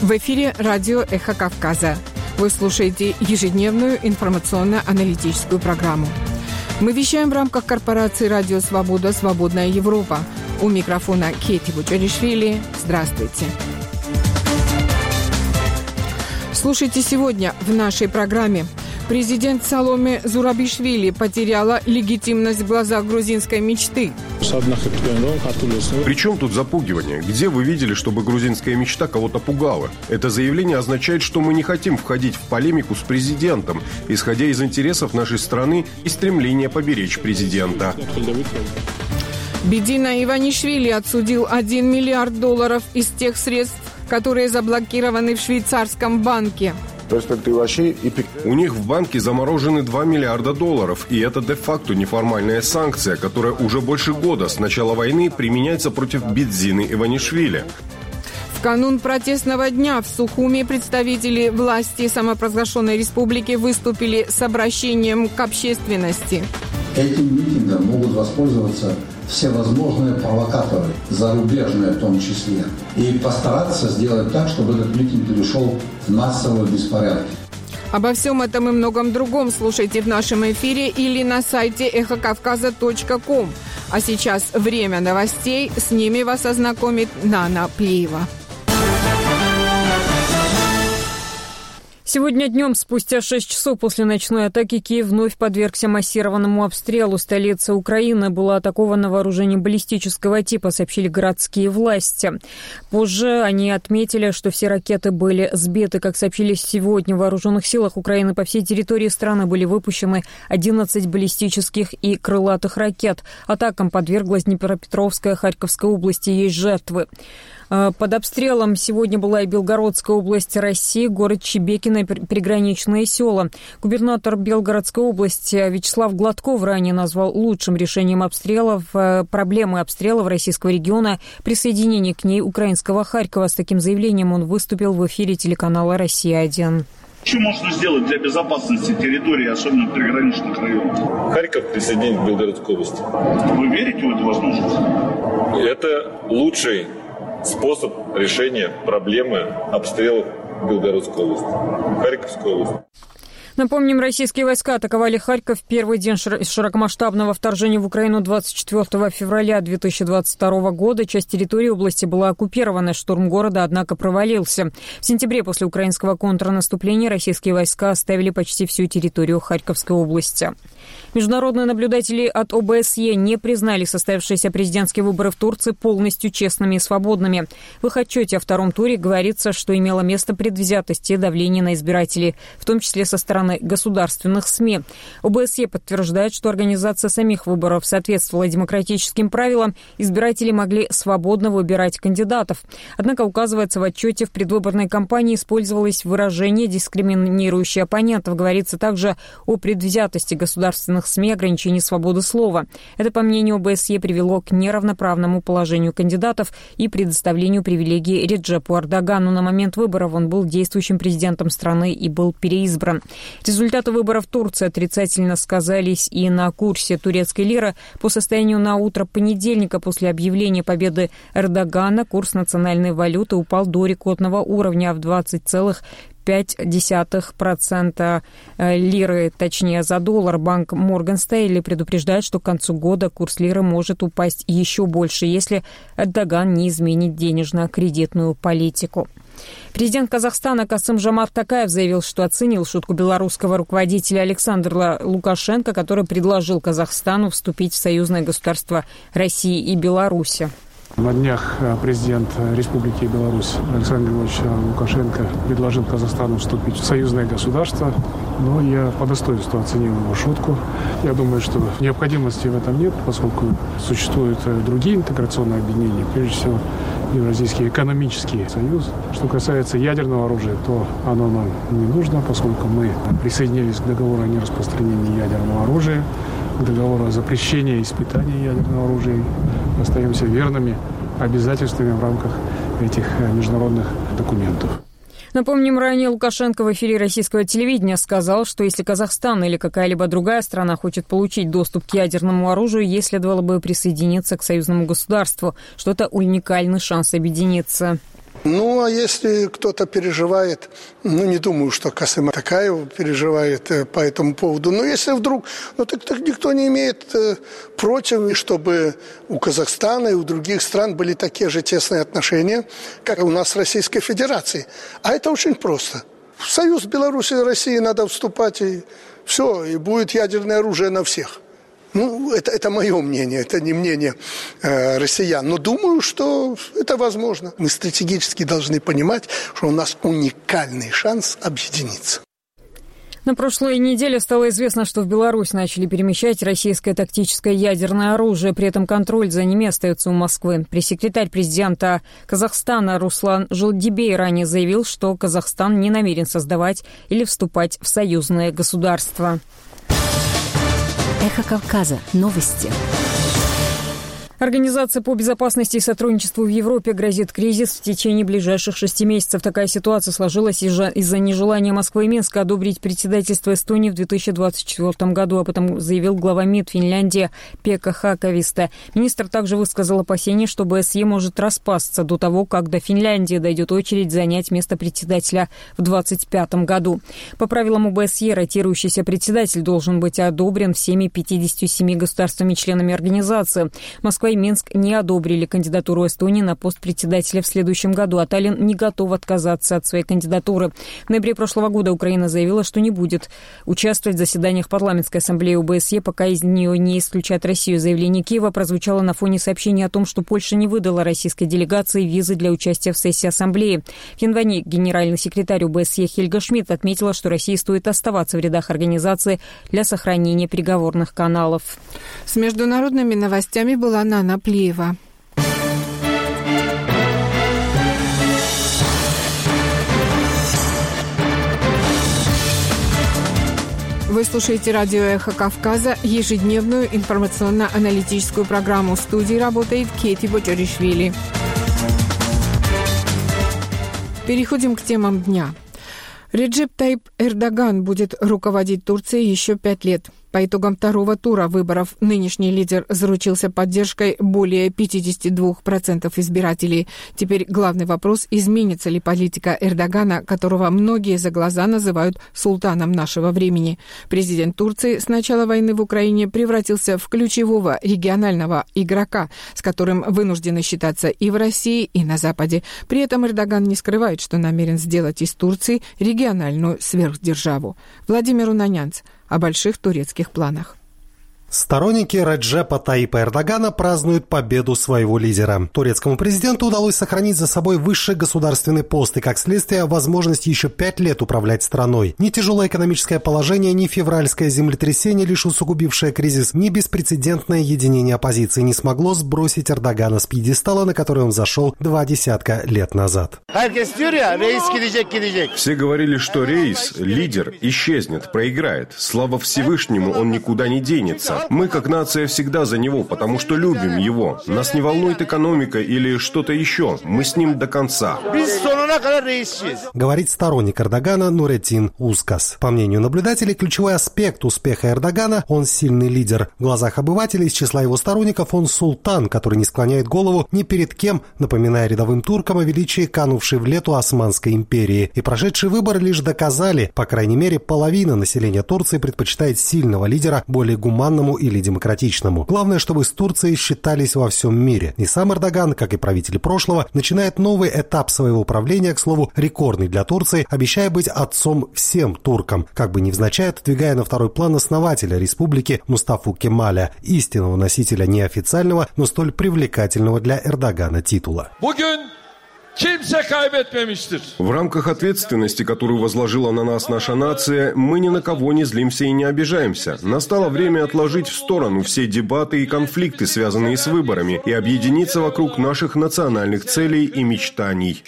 В эфире радио «Эхо Кавказа». Вы слушаете ежедневную информационно-аналитическую программу. Мы вещаем в рамках корпорации «Радио Свобода. Свободная Европа». У микрофона Кейти Бучаришвили. Здравствуйте. Слушайте сегодня в нашей программе. Президент Саломе Зурабишвили потеряла легитимность в глазах грузинской мечты. Причем тут запугивание? Где вы видели, чтобы грузинская мечта кого-то пугала? Это заявление означает, что мы не хотим входить в полемику с президентом, исходя из интересов нашей страны и стремления поберечь президента. Бедина Иванишвили отсудил $1 миллиард из тех средств, которые заблокированы в швейцарском банке. У них в банке заморожены $2 миллиарда, и это де-факто неформальная санкция, которая уже больше года с начала войны применяется против Бедзины Иванишвили. В канун протестного дня в Сухуми представители власти самопровозглашенной республики выступили с обращением к общественности. Этим митингом могут воспользоваться всевозможные провокаторы, зарубежные в том числе, и постараться сделать так, чтобы этот митинг перешел в массовые беспорядки. Обо всем этом и многом другом слушайте в нашем эфире или на сайте эхокавказа.ком. А сейчас время новостей. С ними вас ознакомит Нана Плиева. Сегодня днем, спустя 6 часов после ночной атаки, Киев вновь подвергся массированному обстрелу. Столица Украины была атакована вооружением баллистического типа, сообщили городские власти. Позже они отметили, что все ракеты были сбиты. Как сообщили сегодня в вооруженных силах Украины, по всей территории страны были выпущены 11 баллистических и крылатых ракет. Атакам подверглась Днепропетровская, Харьковская области, есть жертвы. Под обстрелом сегодня была и Белгородская область России, город Чебекино и приграничные села. Губернатор Белгородской области Вячеслав Гладков ранее назвал лучшим решением обстрелов проблемы обстрелов российского региона присоединение к ней украинского Харькова. С таким заявлением он выступил в эфире телеканала «Россия-1». Что можно сделать для безопасности территории, особенно приграничных районов? Харьков присоединить к Белгородской области. Вы верите в эту возможность? Это лучший способ решения проблемы обстрелов Белгородской области, Харьковской области. Напомним, российские войска атаковали Харьков в первый день широкомасштабного вторжения в Украину 24 февраля 2022 года. Часть территории области была оккупирована. Штурм города, однако, провалился. В сентябре после украинского контрнаступления российские войска оставили почти всю территорию Харьковской области. Международные наблюдатели от ОБСЕ не признали состоявшиеся президентские выборы в Турции полностью честными и свободными. В их отчете о втором туре говорится, что имело место предвзятость и давление на избирателей, в том числе со стороны государственных СМИ. ОБСЕ подтверждает, что организация самих выборов соответствовала демократическим правилам, избиратели могли свободно выбирать кандидатов. Однако, указывается в отчете, в предвыборной кампании использовалось выражение, дискриминирующее оппонентов. Говорится также о предвзятости государственных СМИ, ограничении свободы слова. Это, по мнению ОБСЕ, привело к неравноправному положению кандидатов и предоставлению привилегий Реджепу Эрдогану. На момент выборов он был действующим президентом страны и был переизбран. Результаты выборов в Турции отрицательно сказались и на курсе турецкой лиры. По состоянию на утро понедельника после объявления победы Эрдогана курс национальной валюты упал до рекордного уровня в 20,5% лиры, точнее за доллар. Банк Морган Стэнли предупреждает, что к концу года курс лиры может упасть еще больше, если Эрдоган не изменит денежно-кредитную политику. Президент Казахстана Касым-Жомарт Токаев заявил, что оценил шутку белорусского руководителя Александра Лукашенко, который предложил Казахстану вступить в союзное государство России и Беларуси. На днях президент Республики Беларусь Александр Григорьевич Лукашенко предложил Казахстану вступить в союзное государство, но я по достоинству оценил его шутку. Я думаю, что необходимости в этом нет, поскольку существуют другие интеграционные объединения, прежде всего Евразийский экономический союз. Что касается ядерного оружия, то оно нам не нужно, поскольку мы присоединились к договору о нераспространении ядерного оружия, к договору о запрещении испытаний ядерного оружия. Остаемся верными обязательствами в рамках этих международных документов. Напомним, ранее Лукашенко в эфире российского телевидения сказал, что если Казахстан или какая-либо другая страна хочет получить доступ к ядерному оружию, ей следовало бы присоединиться к союзному государству, что это уникальный шанс объединиться. Ну, а если кто-то переживает, не думаю, что Касым Такаев переживает по этому поводу. Но если вдруг, так никто не имеет против, чтобы у Казахстана и у других стран были такие же тесные отношения, как у нас с Российской Федерацией. А это очень просто. В союз Беларуси и России надо вступать, и все, и будет ядерное оружие на всех. Это мое мнение, это не мнение россиян. Но думаю, что это возможно. Мы стратегически должны понимать, что у нас уникальный шанс объединиться. На прошлой неделе стало известно, что в Беларусь начали перемещать российское тактическое ядерное оружие. При этом контроль за ними остается у Москвы. Пресс-секретарь президента Казахстана Руслан Жылдибей ранее заявил, что Казахстан не намерен создавать или вступать в союзное государство. Эхо Кавказа. Новости. Организация по безопасности и сотрудничеству в Европе грозит кризис в течение ближайших 6 месяцев. Такая ситуация сложилась из-за нежелания Москвы и Минска одобрить председательство Эстонии в 2024 году. Об этом заявил глава МИД Финляндии Пекка Хакависто. Министр также высказал опасения, что БСЕ может распасться до того, как до Финляндии дойдет очередь занять место председателя в 2025 году. По правилам ОБСЕ ротирующийся председатель должен быть одобрен всеми 57 государствами-членами организации. Москва и Минск не одобрили кандидатуру Эстонии на пост председателя в следующем году, а Таллин не готов отказаться от своей кандидатуры. В ноябре прошлого года Украина заявила, что не будет участвовать в заседаниях парламентской ассамблеи ОБСЕ, пока из нее не исключат Россию. Заявление Киева прозвучало на фоне сообщения о том, что Польша не выдала российской делегации визы для участия в сессии ассамблеи. В январе генеральный секретарь ОБСЕ Хельга Шмидт отметила, что России стоит оставаться в рядах организации для сохранения переговорных каналов. С международными новостями была Нана Плиева. Вы слушаете радио «Эхо Кавказа», ежедневную информационно-аналитическую программу. В студии работает Кети Бочаришвили. Переходим к темам дня. Реджеп Тайип Эрдоган будет руководить Турцией еще 5 лет. По итогам второго тура выборов нынешний лидер заручился поддержкой более 52% избирателей. Теперь главный вопрос, изменится ли политика Эрдогана, которого многие за глаза называют султаном нашего времени. Президент Турции с начала войны в Украине превратился в ключевого регионального игрока, с которым вынуждены считаться и в России, и на Западе. При этом Эрдоган не скрывает, что намерен сделать из Турции региональную сверхдержаву. Владимир Унанянц о больших турецких планах. Сторонники Реджепа Тайипа Эрдогана празднуют победу своего лидера. Турецкому президенту удалось сохранить за собой высший государственный пост и, как следствие, возможность еще 5 лет управлять страной. Ни тяжелое экономическое положение, ни февральское землетрясение, лишь усугубившее кризис, ни беспрецедентное единение оппозиции не смогло сбросить Эрдогана с пьедестала, на который он взошел 20 лет назад. Все говорили, что Рейс, лидер, исчезнет, проиграет. Слава Всевышнему, он никуда не денется. Мы, как нация, всегда за него, потому что любим его. Нас не волнует экономика или что-то еще. Мы с ним до конца. Говорит сторонник Эрдогана Нуретдин Узкас. По мнению наблюдателей, ключевой аспект успеха Эрдогана – он сильный лидер. В глазах обывателей из числа его сторонников он султан, который не склоняет голову ни перед кем, напоминая рядовым туркам о величии канувшей в лету Османской империи. И прошедшие выборы лишь доказали, по крайней мере, половина населения Турции предпочитает сильного лидера более гуманному или демократичному. Главное, чтобы с Турцией считались во всем мире. И сам Эрдоган, как и правители прошлого, начинает новый этап своего правления, к слову, рекордный для Турции, обещая быть отцом всем туркам, как бы невзначай отодвигая на второй план основателя республики Мустафу Кемаля, истинного носителя неофициального, но столь привлекательного для Эрдогана титула. В рамках ответственности, которую возложила на нас наша нация, мы ни на кого не злимся и не обижаемся. Настало время отложить в сторону все дебаты и конфликты, связанные с выборами, и объединиться вокруг наших национальных целей и мечтаний.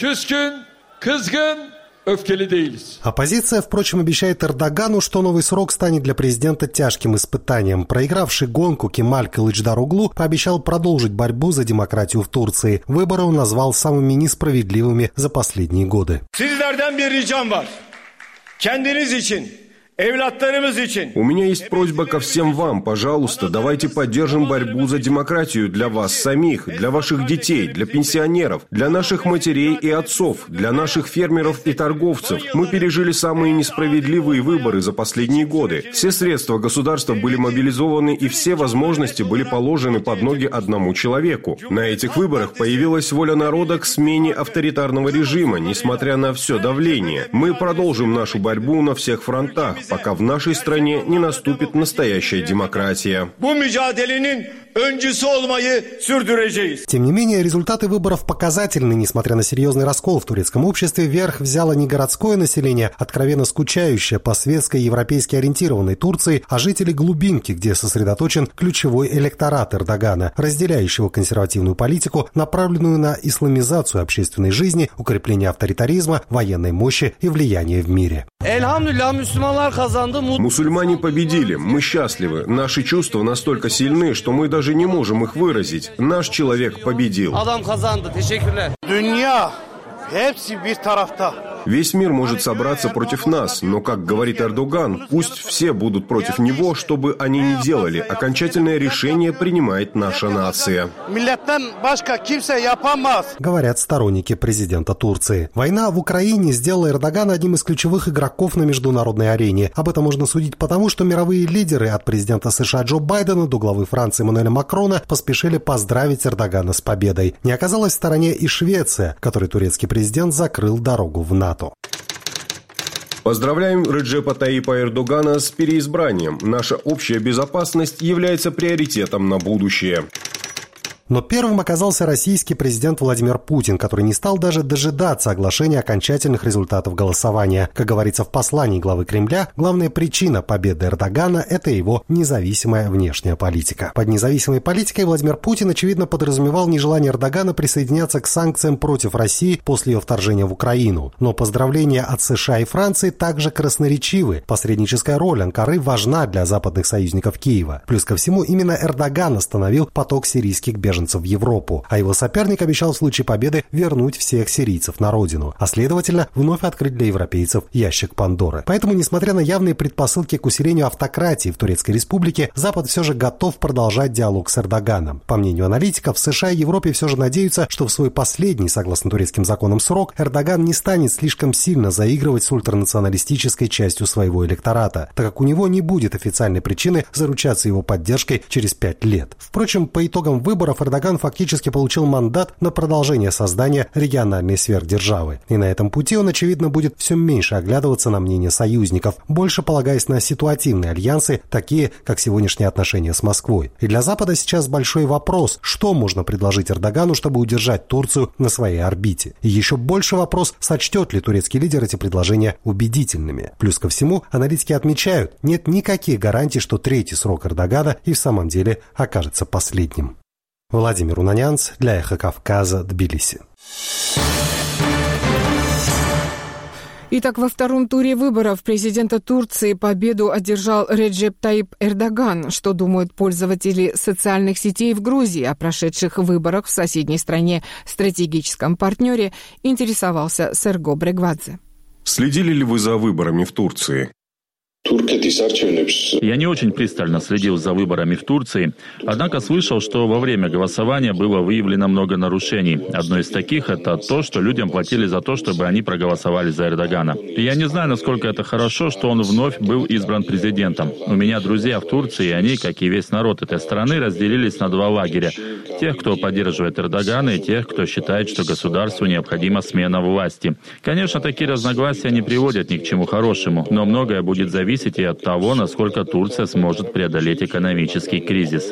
Оппозиция, впрочем, обещает Эрдогану, что новый срок станет для президента тяжким испытанием. Проигравший гонку Кемаль Кылычдароглу пообещал продолжить борьбу за демократию в Турции. Выборы он назвал самыми несправедливыми за последние годы. У меня есть просьба ко всем вам. Пожалуйста, давайте поддержим борьбу за демократию для вас самих, для ваших детей, для пенсионеров, для наших матерей и отцов, для наших фермеров и торговцев. Мы пережили самые несправедливые выборы за последние годы. Все средства государства были мобилизованы и все возможности были положены под ноги одному человеку. На этих выборах появилась воля народа к смене авторитарного режима, несмотря на все давление. Мы продолжим нашу борьбу на всех фронтах, пока в нашей стране не наступит настоящая демократия. Тем не менее, результаты выборов показательны. Несмотря на серьезный раскол в турецком обществе, верх взяло не городское население, откровенно скучающее по светской европейски ориентированной Турции, а жители глубинки, где сосредоточен ключевой электорат Эрдогана, разделяющего консервативную политику, направленную на исламизацию общественной жизни, укрепление авторитаризма, военной мощи и влияния в мире. Мусульмане победили. Мы счастливы. Наши чувства настолько сильны, что мы даже не можем их выразить. Наш человек победил. Весь мир может собраться против нас, но, как говорит Эрдоган, пусть все будут против него, что бы они ни делали. Окончательное решение принимает наша нация. Говорят сторонники президента Турции. Война в Украине сделала Эрдогана одним из ключевых игроков на международной арене. Об этом можно судить потому, что мировые лидеры от президента США Джо Байдена до главы Франции Эммануэля Макрона поспешили поздравить Эрдогана с победой. Не оказалась в стороне и Швеция, которой турецкий президент закрыл дорогу в НАТО. Поздравляем Реджепа Таипа Эрдогана с переизбранием. Наша общая безопасность является приоритетом на будущее. Но первым оказался российский президент Владимир Путин, который не стал даже дожидаться оглашения окончательных результатов голосования. Как говорится в послании главы Кремля, главная причина победы Эрдогана – это его независимая внешняя политика. Под независимой политикой Владимир Путин, очевидно, подразумевал нежелание Эрдогана присоединяться к санкциям против России после ее вторжения в Украину. Но поздравления от США и Франции также красноречивы. Посредническая роль Анкары важна для западных союзников Киева. Плюс ко всему, именно Эрдоган остановил поток сирийских беженцев в Европу, а его соперник обещал в случае победы вернуть всех сирийцев на родину, а следовательно, вновь открыть для европейцев ящик Пандоры. Поэтому, несмотря на явные предпосылки к усилению автократии в Турецкой Республике, Запад все же готов продолжать диалог с Эрдоганом. По мнению аналитиков, США и Европе все же надеются, что в свой последний, согласно турецким законам, срок Эрдоган не станет слишком сильно заигрывать с ультранационалистической частью своего электората, так как у него не будет официальной причины заручаться его поддержкой через 5 лет. Впрочем, по итогам выборов Эрдоган фактически получил мандат на продолжение создания региональной сверхдержавы. И на этом пути он, очевидно, будет все меньше оглядываться на мнение союзников, больше полагаясь на ситуативные альянсы, такие как сегодняшние отношения с Москвой. И для Запада сейчас большой вопрос, что можно предложить Эрдогану, чтобы удержать Турцию на своей орбите. И еще больше вопрос, сочтет ли турецкий лидер эти предложения убедительными. Плюс ко всему, аналитики отмечают, нет никаких гарантий, что третий срок Эрдогана и в самом деле окажется последним. Владимир Унанянц для Эхо Кавказа, Тбилиси. Итак, во втором туре выборов президента Турции победу одержал Реджеп Таип Эрдоган. Что думают пользователи социальных сетей в Грузии о прошедших выборах в соседней стране, стратегическом партнере, интересовался Серго Брегвадзе. Следили ли вы за выборами в Турции? Я не очень пристально следил за выборами в Турции, однако слышал, что во время голосования было выявлено много нарушений. Одно из таких – это то, что людям платили за то, чтобы они проголосовали за Эрдогана. И я не знаю, насколько это хорошо, что он вновь был избран президентом. У меня друзья в Турции, и они, как и весь народ этой страны, разделились на два лагеря. Тех, кто поддерживает Эрдогана, и тех, кто считает, что государству необходима смена власти. Конечно, такие разногласия не приводят ни к чему хорошему, но многое будет зависеть и от того, насколько Турция сможет преодолеть экономический кризис.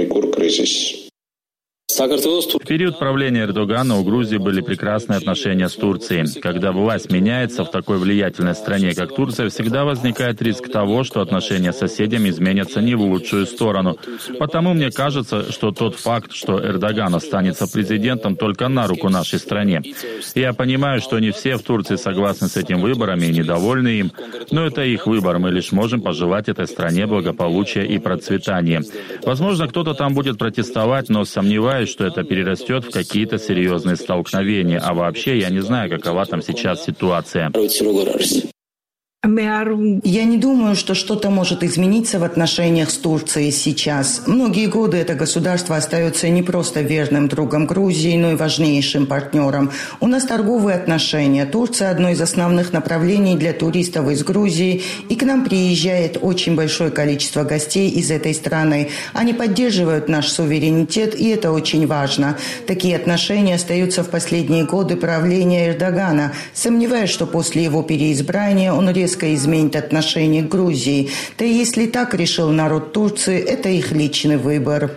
В период правления Эрдогана у Грузии были прекрасные отношения с Турцией. Когда власть меняется в такой влиятельной стране, как Турция, всегда возникает риск того, что отношения с соседями изменятся не в лучшую сторону. Потому мне кажется, что тот факт, что Эрдоган останется президентом, только на руку нашей стране. Я понимаю, что не все в Турции согласны с этим выбором и недовольны им, но это их выбор, мы лишь можем пожелать этой стране благополучия и процветания. Возможно, кто-то там будет протестовать, но сомневаюсь, что это перерастет в какие-то серьезные столкновения. А вообще, я не знаю, какова там сейчас ситуация. Я не думаю, что что-то может измениться в отношениях с Турцией сейчас. Многие годы это государство остается не просто верным другом Грузии, но и важнейшим партнером. У нас торговые отношения. Турция – одно из основных направлений для туристов из Грузии, и к нам приезжает очень большое количество гостей из этой страны. Они поддерживают наш суверенитет, и это очень важно. Такие отношения остаются в последние годы правления Эрдогана. Сомневаюсь, что после его переизбрания он резко изменит отношение к Грузии. Да и если так решил народ Турции, это их личный выбор.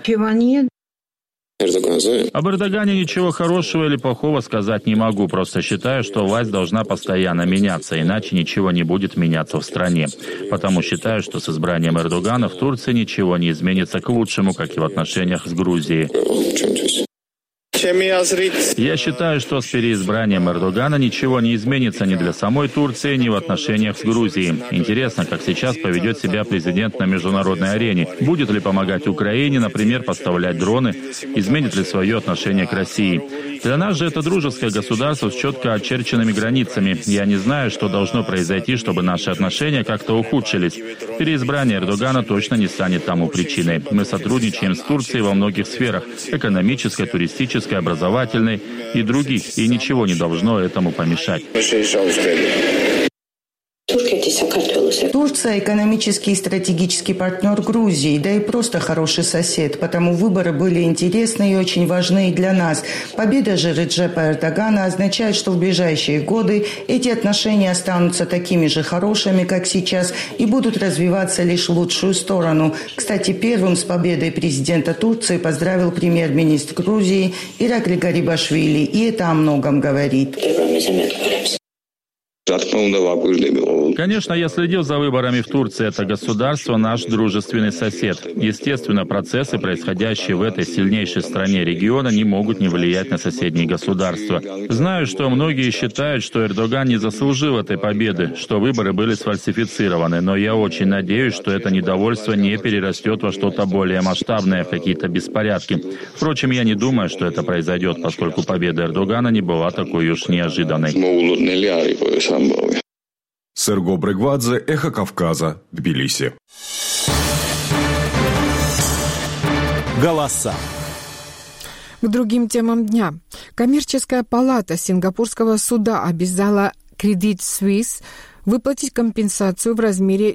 Об Эрдогане ничего хорошего или плохого сказать не могу. Просто считаю, что власть должна постоянно меняться, иначе ничего не будет меняться в стране. Потому считаю, что с избранием Эрдогана в Турции ничего не изменится к лучшему, как и в отношениях с Грузией. Я считаю, что с переизбранием Эрдогана ничего не изменится ни для самой Турции, ни в отношениях с Грузией. Интересно, как сейчас поведет себя президент на международной арене. Будет ли помогать Украине, например, поставлять дроны? Изменит ли свое отношение к России? Для нас же это дружеское государство с четко очерченными границами. Я не знаю, что должно произойти, чтобы наши отношения как-то ухудшились. Переизбрание Эрдогана точно не станет тому причиной. Мы сотрудничаем с Турцией во многих сферах – экономической, туристической, образовательной и других, и ничего не должно этому помешать. Турция – экономический и стратегический партнер Грузии, да и просто хороший сосед, потому выборы были интересны и очень важны и для нас. Победа же Реджепа Эрдогана означает, что в ближайшие годы эти отношения останутся такими же хорошими, как сейчас, и будут развиваться лишь в лучшую сторону. Кстати, первым с победой президента Турции поздравил премьер-министр Грузии Иракли Гарибашвили, и это о многом говорит. Конечно, я следил за выборами в Турции. Это государство – наш дружественный сосед. Естественно, процессы, происходящие в этой сильнейшей стране региона, не могут не влиять на соседние государства. Знаю, что многие считают, что Эрдоган не заслужил этой победы, что выборы были сфальсифицированы, но я очень надеюсь, что это недовольство не перерастет во что-то более масштабное, в какие-то беспорядки. Впрочем, я не думаю, что это произойдет, поскольку победа Эрдогана не была такой уж неожиданной. Серго Брегвадзе, Эхо Кавказа, Тбилиси. Голоса. К другим темам дня. Коммерческая палата Сингапурского суда обязала Credit Suisse выплатить компенсацию в размере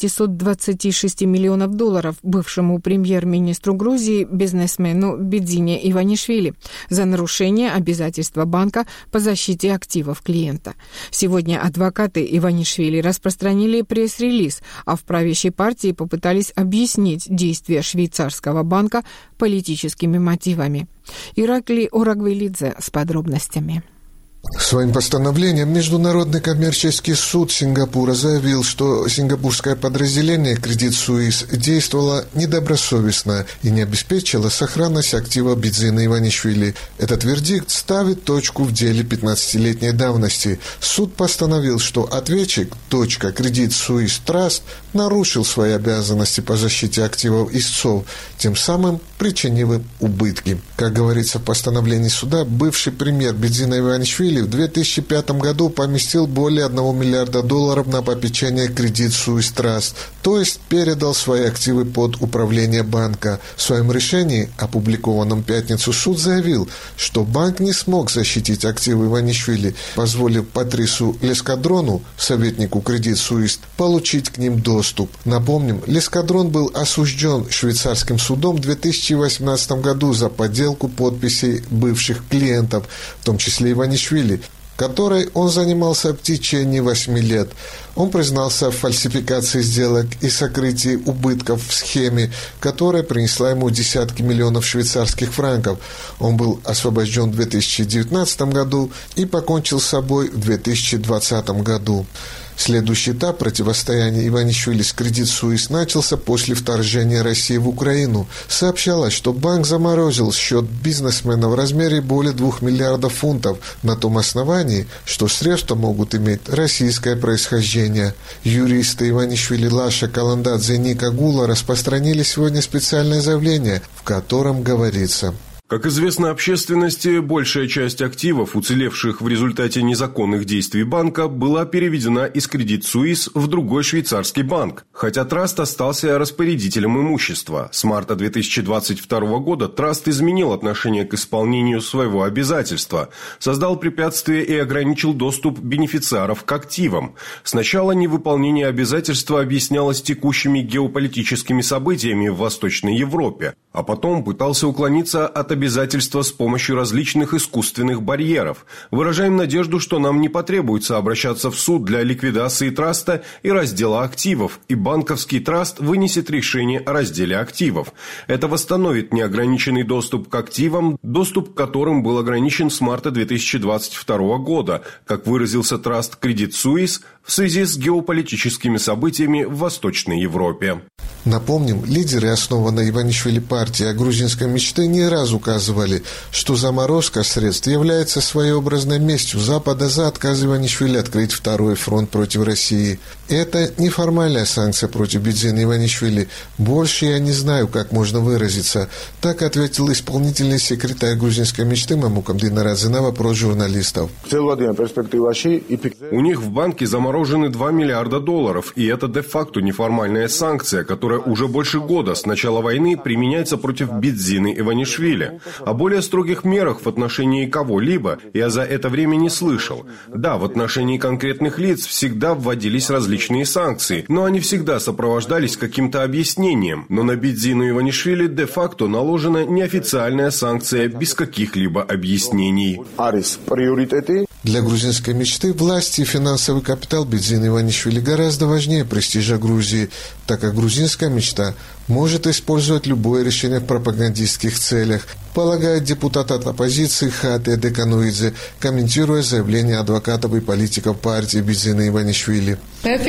$926 миллионов бывшему премьер-министру Грузии, бизнесмену Бидзине Иванишвили за нарушение обязательства банка по защите активов клиента. Сегодня адвокаты Иванишвили распространили пресс-релиз, а в правящей партии попытались объяснить действия швейцарского банка политическими мотивами. Иракли Орагвелидзе с подробностями. Своим постановлением Международный коммерческий суд Сингапура заявил, что сингапурское подразделение Credit Suisse действовало недобросовестно и не обеспечило сохранность актива Бидзина Иванишвили. Этот вердикт ставит точку в деле 15-летней давности. Суд постановил, что ответчик Credit Suisse Trust нарушил свои обязанности по защите активов истцов, тем самым причинив им убытки. Как говорится в постановлении суда, бывший премьер Бидзина Иванишвили в 2005 году поместил более $1 миллиарда на попечение Credit Suisse Trust, то есть передал свои активы под управление банка. В своем решении, опубликованном в пятницу, суд заявил, что банк не смог защитить активы Иванишвили, позволив Патрису Лескадрону, советнику Credit Suisse, получить к ним доступ. Напомним, Лескадрон был осужден швейцарским судом в 2018 году за подделку подписей бывших клиентов, в том числе Иванишвили, которой он занимался в течение 8 лет. Он признался в фальсификации сделок и сокрытии убытков в схеме, которая принесла ему десятки миллионов швейцарских франков. Он был освобожден в 2019 году и покончил с собой в 2020 году. Следующий этап противостояния Иванишвили с Credit Suisse начался после вторжения России в Украину. Сообщалось, что банк заморозил счет бизнесмена в размере более $2 миллиардов на том основании, что средства могут иметь российское происхождение. Юристы Иванишвили Лаша Каландадзе и Ника Гула распространили сегодня специальное заявление, в котором говорится: Как известно общественности, большая часть активов, уцелевших в результате незаконных действий банка, была переведена из Credit Suisse в другой швейцарский банк, хотя траст остался распорядителем имущества. С марта 2022 года траст изменил отношение к исполнению своего обязательства, создал препятствия и ограничил доступ бенефициаров к активам. Сначала невыполнение обязательства объяснялось текущими геополитическими событиями в Восточной Европе, а потом пытался уклониться от обязательства с помощью различных искусственных барьеров. Выражаем надежду, что нам не потребуется обращаться в суд для ликвидации траста и раздела активов, и банковский траст вынесет решение о разделе активов. Это восстановит неограниченный доступ к активам, доступ к которым был ограничен с марта 2022 года, как выразился траст Credit Suisse, в связи с геополитическими событиями в Восточной Европе. Напомним, лидеры основанной Иванишвили партии «О грузинской мечте» не раз указывали, что заморозка средств является своеобразной местью Запада за отказ Иванишвили открыть второй фронт против России. Это неформальная санкция против Бидзина Иванишвили. Больше я не знаю, как можно выразиться. Так ответил исполнительный секретарь грузинской мечты Мамукам Динарадзе на вопрос журналистов. У них в банке заморожены $2 миллиарда, и это де-факто неформальная санкция, которая уже больше года с начала войны применяется против Бидзины Иванишвили. О более строгих мерах в отношении кого-либо я за это время не слышал. Да, в отношении конкретных лиц всегда вводились различные санкции, но они всегда сопровождались каким-то объяснением. Но на Бидзину Иванишвили де-факто наложена неофициальная санкция без каких-либо объяснений. Для грузинской мечты власти и финансовый капитал Бидзина Иванишвили гораздо важнее престижа Грузии, так как грузинская мечта может использовать любое решение в пропагандистских целях, полагает депутат от оппозиции Хате Декануидзе, комментируя заявление адвокатов и политиков партии Бидзина Иванишвили.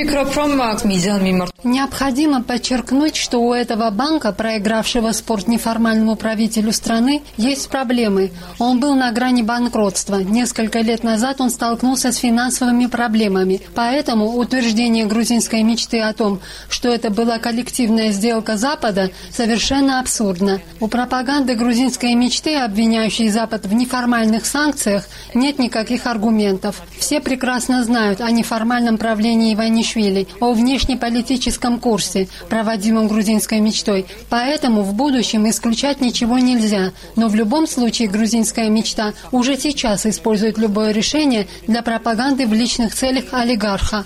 Необходимо подчеркнуть, что у этого банка, проигравшего спор неформальному правителю страны, есть проблемы. Он был на грани банкротства. Несколько лет назад он столкнулся с финансовыми проблемами. Поэтому утверждение грузинской мечты о том, что это была коллективная сделка Запада, совершенно абсурдно. У пропаганды грузинской мечты, обвиняющей Запад в неформальных санкциях, нет никаких аргументов. Все прекрасно знают о неформальном правлении Иванишвили, о внешнеполитическом курсе, проводимом грузинской мечтой. Поэтому в будущем исключать ничего нельзя. Но в любом случае грузинская мечта уже сейчас использует любое решение для пропаганды в личных целях олигарха.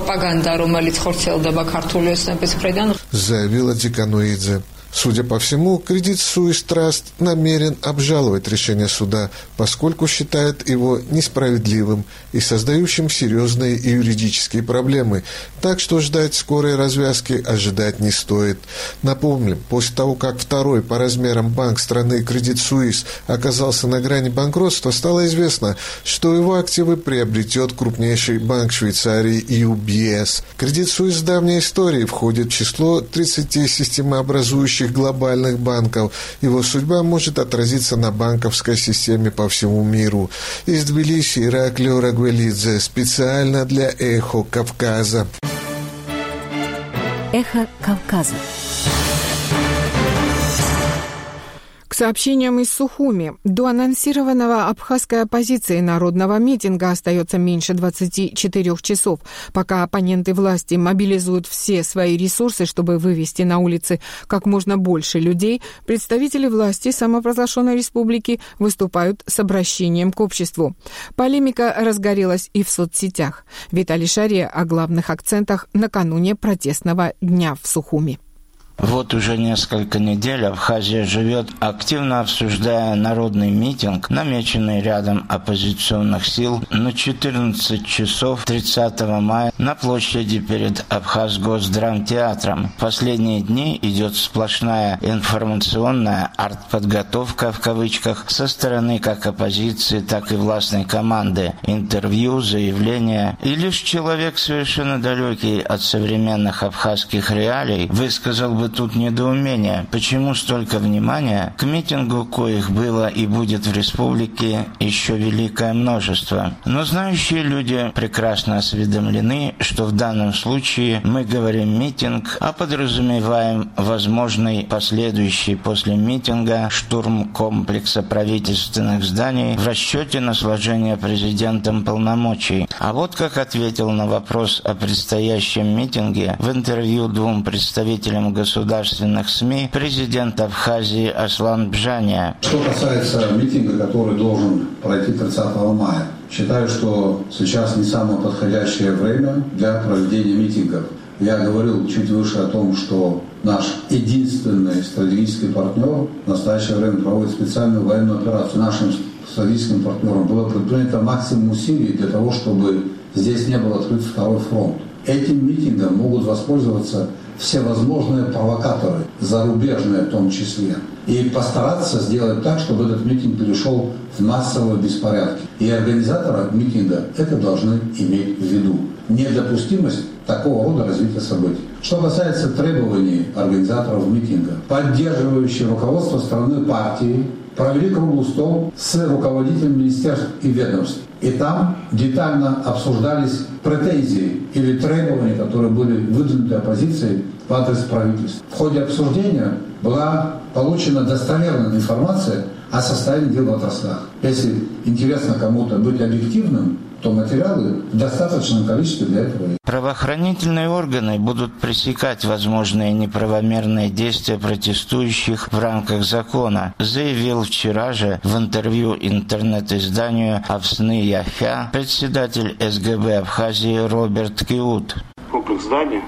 Заявила Декануидзе. Судя по всему, Credit Suisse Trust намерен обжаловать решение суда, поскольку считает его несправедливым и создающим серьезные юридические проблемы. Так что ждать скорой развязки ожидать не стоит. Напомним, после того, как второй по размерам банк страны Credit Suisse оказался на грани банкротства, стало известно, что его активы приобретет крупнейший банк Швейцарии UBS. Credit Suisse в давней истории входит в число 30 системообразующих глобальных банков. Его судьба может отразиться на банковской системе по всему миру. Из Тбилиси Ираклио Рагвелидзе специально для «Эхо Кавказа». «Эхо Кавказа». К сообщениям из Сухуми. До анонсированного абхазской оппозиции народного митинга остается меньше 24 часов, пока оппоненты власти мобилизуют все свои ресурсы, чтобы вывести на улицы как можно больше людей. Представители власти самопровозглашенной республики выступают с обращением к обществу. Полемика разгорелась и в соцсетях. Виталий Шария о главных акцентах накануне протестного дня в Сухуми. Вот уже несколько недель Абхазия живет, активно обсуждая народный митинг, намеченный рядом оппозиционных сил на 14 часов 30 мая на площади перед Абхазгосдрамтеатром. В последние дни идет сплошная информационная артподготовка в кавычках со стороны как оппозиции, так и властной команды. Интервью, заявления. И лишь человек, совершенно далекий от современных абхазских реалий, высказал бы выразила тут недоумение, почему столько внимания к митингу, коих было и будет в республике еще великое множество. Но знающие люди прекрасно осведомлены, что в данном случае мы говорим митинг, а подразумеваем возможный последующий после митинга штурм комплекса правительственных зданий в расчете на сложение президентом полномочий. А вот как ответил на вопрос о предстоящем митинге в интервью двум представителям государственных СМИ президент Абхазии Аслан Бжаня. Что касается митинга, который должен пройти 30 мая, считаю, что сейчас не самое подходящее время для проведения митингов. Я говорил чуть выше о том, что наш единственный стратегический партнер в настоящее время проводит специальную военную операцию. Нашим стратегическим партнерам было предпринято максимум усилий для того, чтобы здесь не был открыт второй фронт. Этим митингом могут воспользоваться всевозможные провокаторы, зарубежные в том числе, и постараться сделать так, чтобы этот митинг перешел в массовые беспорядки. И организаторы митинга это должны иметь в виду. Недопустимость такого рода развития событий. Что касается требований организаторов митинга, поддерживающие руководство страны партии провели круглый стол с руководителями министерств и ведомств. И там детально обсуждались претензии или требования, которые были выдвинуты оппозицией в адрес правительства. В ходе обсуждения была получена достоверная информация о состоянии дел в отраслях. Если интересно кому-то быть объективным, то материалы в достаточном количестве для этого. Правоохранительные органы будут пресекать возможные неправомерные действия протестующих в рамках закона, заявил вчера же в интервью интернет-изданию «Авсны Яхя» председатель СГБ Абхазии Роберт Киут. Комплекс зданий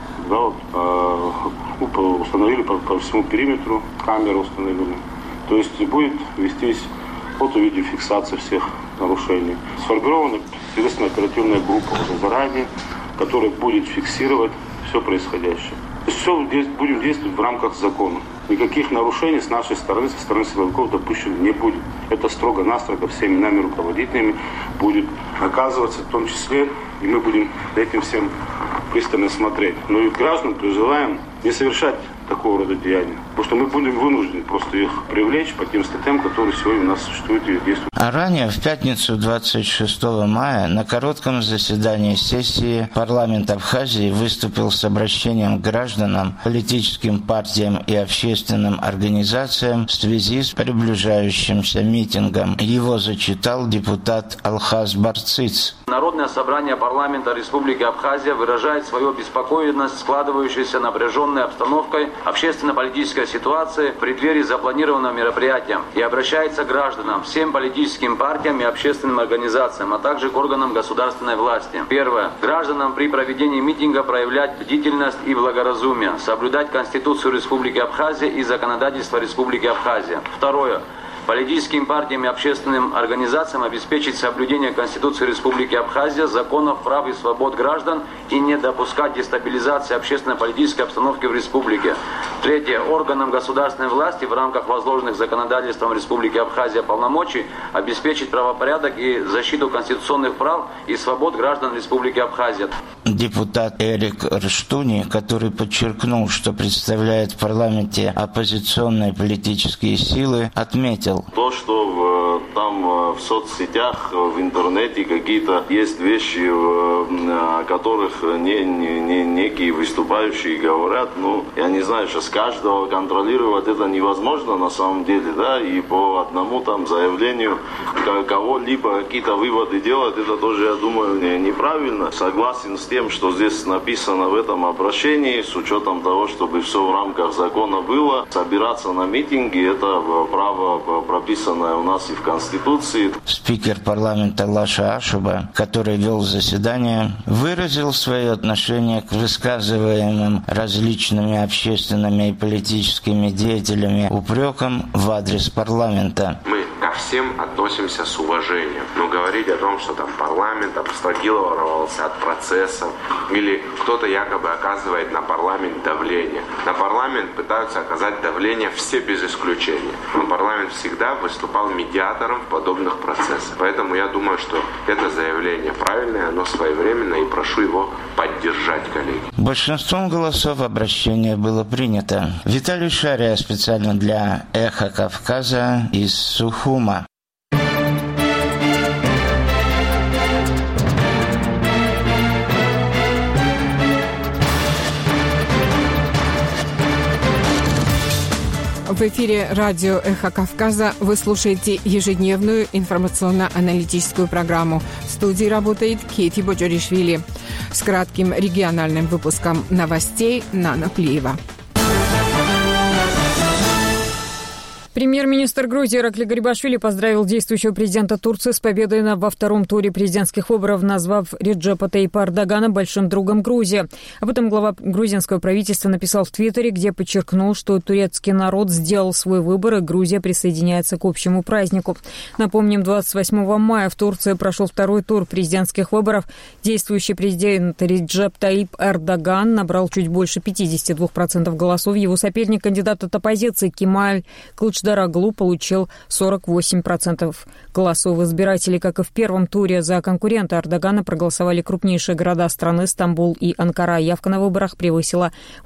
установили по всему периметру, камеры установили. То есть будет вестись фото-видеофиксация всех нарушений. Сформирована следственно-оперативная группа уже заранее, которая будет фиксировать все происходящее. Все будем действовать в рамках закона. Никаких нарушений с нашей стороны, со стороны силовиков допущено не будет. Это строго-настрого всеми нами руководителями будет наказываться в том числе, и мы будем этим всем пристально смотреть. Но и граждан призываем не совершать такого рода деяния. Потому что мы будем вынуждены просто их привлечь по тем статьям, которые сегодня у нас существуют и действуют. А ранее, в пятницу 26 мая, на коротком заседании сессии парламент Абхазии выступил с обращением к гражданам, политическим партиям и общественным организациям в связи с приближающимся митингом. Его зачитал депутат Алхаз Барциц. Народное собрание парламента Республики Абхазия выражает свою обеспокоенность складывающейся напряженной обстановкой общественно-политической ситуации в преддверии запланированного мероприятия и обращается к гражданам, всем политическим партиям и общественным организациям, а также к органам государственной власти. Первое. Гражданам при проведении митинга проявлять бдительность и благоразумие, соблюдать Конституцию Республики Абхазия и законодательство Республики Абхазия. Второе. Политическим партиям и общественным организациям обеспечить соблюдение Конституции Республики Абхазия, законов, прав и свобод граждан и не допускать дестабилизации общественно-политической обстановки в республике. Третье. Органам государственной власти в рамках возложенных законодательством Республики Абхазия полномочий обеспечить правопорядок и защиту конституционных прав и свобод граждан Республики Абхазия. Депутат Эрик Рштуни, который подчеркнул, что представляет в парламенте оппозиционные политические силы, отметил: то, что там в соцсетях, в интернете какие-то есть вещи, о которых некие выступающие говорят, я не знаю, что с каждого контролировать это невозможно на самом деле, да, и по одному там заявлению кого-либо какие-то выводы делать, это тоже, я думаю, неправильно. Согласен с тем, что здесь написано в этом обращении, с учетом того, чтобы все в рамках закона было. Собираться на митинги, это право, прописанное у нас и в Конституции. Спикер парламента Лаша Ашуба, который вел заседание, выразил свое отношение к высказываемым различными общественными и политическими деятелями упрекам в адрес парламента. Мы, как ко всем относимся с уважением. Но говорить о том, что там парламент абстрагировался от процессов или кто-то якобы оказывает на парламент давление. На парламент пытаются оказать давление все без исключения. Но парламент всегда выступал медиатором в подобных процессах. Поэтому я думаю, что это заявление правильное, оно своевременное, и прошу его поддержать, коллеги. Большинством голосов обращение было принято. Виталий Шария специально для «Эхо Кавказа» из Сухума. В эфире радио «Эхо Кавказа» вы слушаете ежедневную информационно-аналитическую программу. В студии работает Кейти Боджоришвили с кратким региональным выпуском новостей Нана Плиева. Премьер-министр Грузии Иракли Гарибашвили поздравил действующего президента Турции с победой во втором туре президентских выборов, назвав Реджепа Тайипа Эрдогана большим другом Грузии. Об этом глава грузинского правительства написал в Твиттере, где подчеркнул, что турецкий народ сделал свой выбор, и Грузия присоединяется к общему празднику. Напомним, 28 мая в Турции прошел второй тур президентских выборов. Действующий президент Реджеп Тайип Эрдоган набрал чуть больше 52% голосов. Его соперник, кандидат от оппозиции Кемаль Кылычдароглу, получил 48% голосов. Избиратели, как и в первом туре, за конкурента Эрдогана проголосовали крупнейшие города страны Стамбул и Анкара. Явка на выборах превысила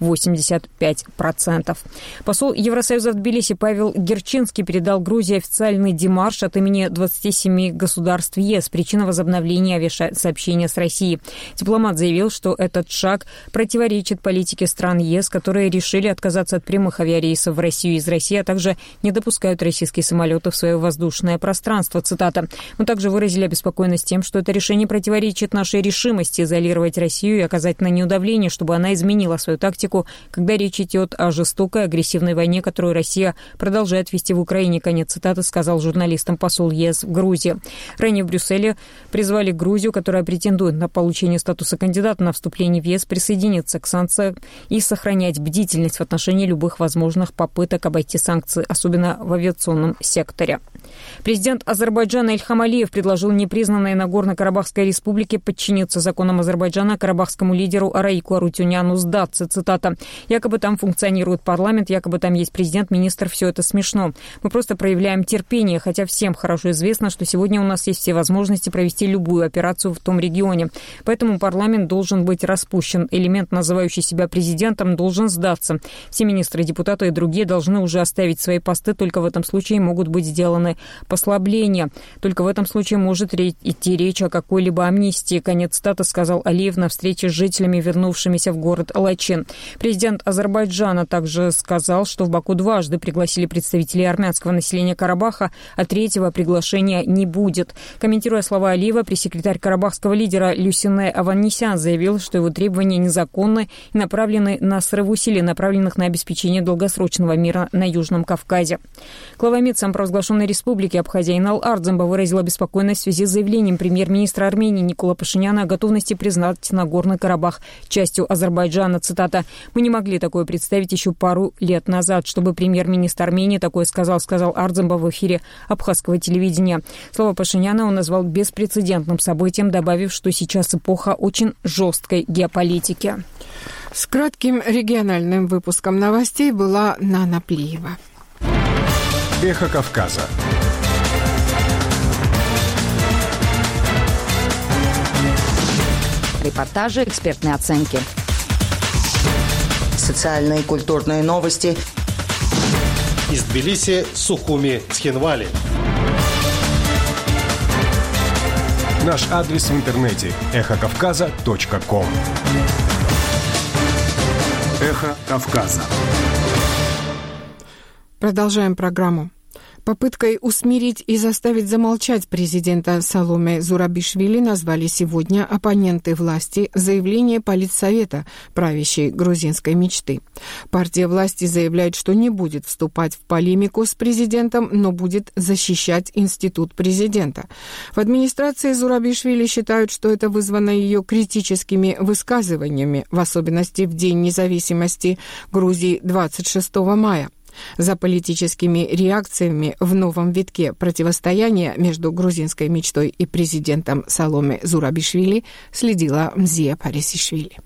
85%. Посол Евросоюза в Тбилиси Павел Герчинский передал Грузии официальный демарш от имени 27 государств ЕС. Причина возобновления авиасообщения с Россией. Дипломат заявил, что этот шаг противоречит политике стран ЕС, которые решили отказаться от прямых авиарейсов в Россию из России, а также не допускают российские самолеты в свое воздушное пространство. Цитата. «Мы также выразили обеспокоенность тем, что это решение противоречит нашей решимости изолировать Россию и оказать на нее давление, чтобы она изменила свою тактику, когда речь идет о жестокой, агрессивной войне, которую Россия продолжает вести в Украине». Конец цитаты, сказал журналистам посол ЕС в Грузии. Ранее в Брюсселе призвали Грузию, которая претендует на получение статуса кандидата на вступление в ЕС, присоединиться к санкциям и сохранять бдительность в отношении любых возможных попыток обойти санкции, особенно в авиационном секторе. Президент Азербайджана Ильхам Алиев предложил непризнанной Нагорно-Карабахской республике подчиниться законам Азербайджана, карабахскому лидеру Араику Арутюняну сдаться. Цитата. «Якобы там функционирует парламент, якобы там есть президент, министр, все это смешно. Мы просто проявляем терпение, хотя всем хорошо известно, что сегодня у нас есть все возможности провести любую операцию в том регионе. Поэтому парламент должен быть распущен. Элемент, называющий себя президентом, должен сдаться. Все министры, депутаты и другие должны уже оставить свои посты, только в этом случае могут быть сделаны послабления. Только в этом случае может идти речь о какой-либо амнистии». Конец цитаты, сказал Алиев на встрече с жителями, вернувшимися в город Лачин. Президент Азербайджана также сказал, что в Баку дважды пригласили представителей армянского населения Карабаха, а третьего приглашения не будет. Комментируя слова Алиева, пресс-секретарь карабахского лидера Люсине Аваннисян заявил, что его требования незаконны и направлены на срыв усилий, направленных на обеспечение долгосрочного мира на Южном Кавказе. Глава МИД самопровозглашенной республики Абхазия Инал Ардземба выразила обеспокоенность в связи с заявлением премьер-министра Армении Никола Пашиняна о готовности признать Нагорный Карабах частью Азербайджана. Цитата. «Мы не могли такое представить еще пару лет назад, чтобы премьер-министр Армении такое сказал Ардземба в эфире абхазского телевидения». Слова Пашиняна он назвал беспрецедентным событием, добавив, что сейчас эпоха очень жесткой геополитики. С кратким региональным выпуском новостей была Нана Плиева. Эхо Кавказа. Репортажи, экспертные оценки. Социальные и культурные новости. Из Тбилиси, Сухуми, Цхинвали. Наш адрес в интернете – эхокавказа.ком. Эхо Кавказа. Продолжаем программу. Попыткой усмирить и заставить замолчать президента Саломе Зурабишвили назвали сегодня оппоненты власти заявление Политсовета правящей грузинской мечты. Партия власти заявляет, что не будет вступать в полемику с президентом, но будет защищать институт президента. В администрации Зурабишвили считают, что это вызвано ее критическими высказываниями, в особенности в День независимости Грузии 26 мая. За политическими реакциями в новом витке противостояния между грузинской мечтой и президентом Саломе Зурабишвили следила Мзия Парисишвили.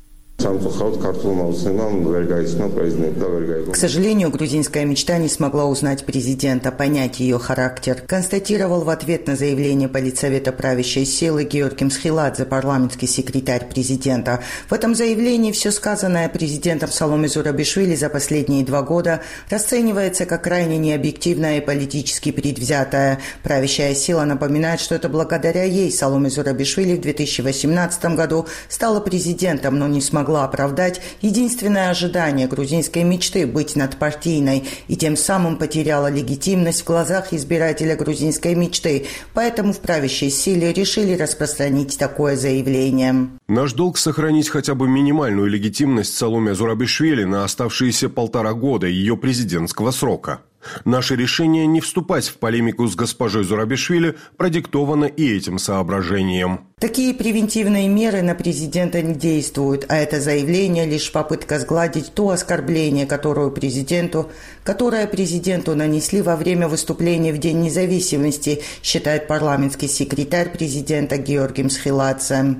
К сожалению, грузинская мечта не смогла узнать президента, понять ее характер, констатировал в ответ на заявление Политсовета правящей силы Георгий Мсхиладзе, парламентский секретарь президента. В этом заявлении все сказанное президентом Саломе Зурабишвили за последние 2 года расценивается как крайне необъективное и политически предвзятое. Правящая сила напоминает, что это благодаря ей Саломе Зурабишвили в 2018 году стала президентом, но не смогла оправдать единственное ожидание грузинской мечты быть надпартийной и тем самым потеряла легитимность в глазах избирателя грузинской мечты. Поэтому в правящей силе решили распространить такое заявление. Наш долг сохранить хотя бы минимальную легитимность Саломе Зурабишвили на оставшиеся 1,5 года ее президентского срока. Наше решение не вступать в полемику с госпожой Зурабишвили продиктовано и этим соображением. Такие превентивные меры на президента не действуют, а это заявление лишь попытка сгладить то оскорбление, которое президенту нанесли во время выступления в День независимости, считает парламентский секретарь президента Георгий Мсхиладзе.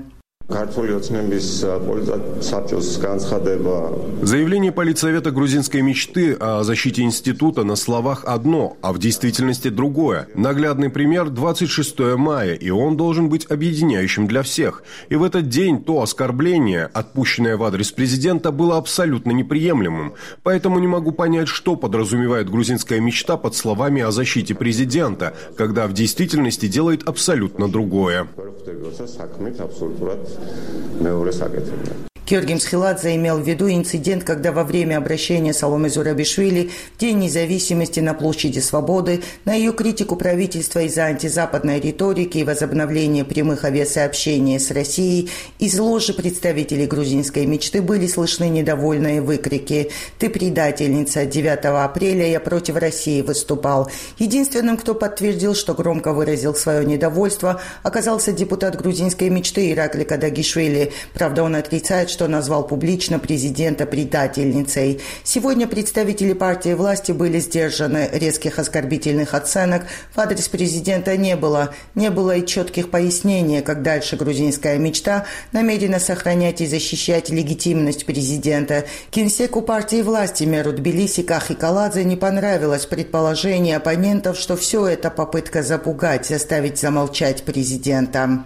Заявление Политсовета грузинской мечты о защите института на словах одно, а в действительности другое. Наглядный пример – 26 мая, и он должен быть объединяющим для всех. И в этот день то оскорбление, отпущенное в адрес президента, было абсолютно неприемлемым. Поэтому не могу понять, что подразумевает грузинская мечта под словами о защите президента, когда в действительности делает абсолютно другое. Георгий Мсхиладзе имел в виду инцидент, когда во время обращения Саломе Зурабишвили в День независимости на площади Свободы на ее критику правительства из-за антизападной риторики и возобновления прямых авиасообщений с Россией из ложи представителей грузинской мечты были слышны недовольные выкрики: «Ты предательница! 9 апреля я против России выступал». Единственным, кто подтвердил, что громко выразил свое недовольство, оказался депутат грузинской мечты Иракли Кадагишвили. Правда, он отрицает, что назвал публично президента предательницей. Сегодня представители партии власти были сдержаны. Резких оскорбительных оценок в адрес президента не было. Не было и четких пояснений, как дальше грузинская мечта намерена сохранять и защищать легитимность президента. Генсеку партии власти мэру Тбилиси Кахи Каладзе не понравилось предположение оппонентов, что все это попытка запугать, заставить замолчать президента.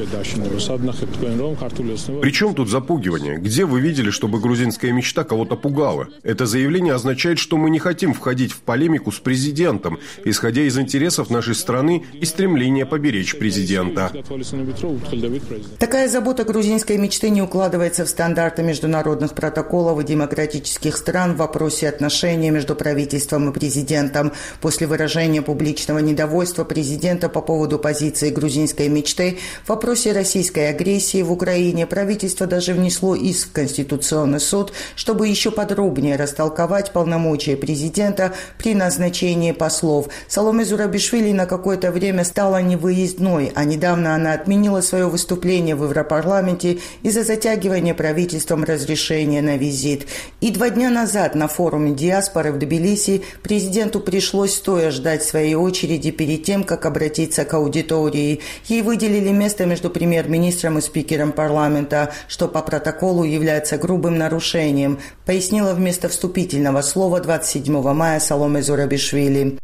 Причем тут запугивание? Где вы видели, чтобы грузинская мечта кого-то пугала? Это заявление означает, что мы не хотим входить в полемику с президентом, исходя из интересов нашей страны и стремления поберечь президента. Такая забота грузинской мечты не укладывается в стандарты международных протоколов и демократических стран в вопросе отношений между правительством и президентом. После выражения публичного недовольства президента по поводу позиции грузинской мечты в вопросе российской агрессии в Украине правительство даже внесло иск в Конституционный суд, чтобы еще подробнее растолковать полномочия президента при назначении послов. Саломе Зурабишвили на какое-то время стала невыездной, а недавно она отменила свое выступление в Европарламенте из-за затягивания правительством разрешения на визит. И 2 дня назад на форуме диаспоры в Тбилиси президенту пришлось стоя ждать своей очереди перед тем, как обратиться к аудитории. Ей выделили место между премьер-министром и спикером парламента, что по протоколу является грубым нарушением, пояснила вместо вступительного слова 27 мая Саломе Зурабишвили.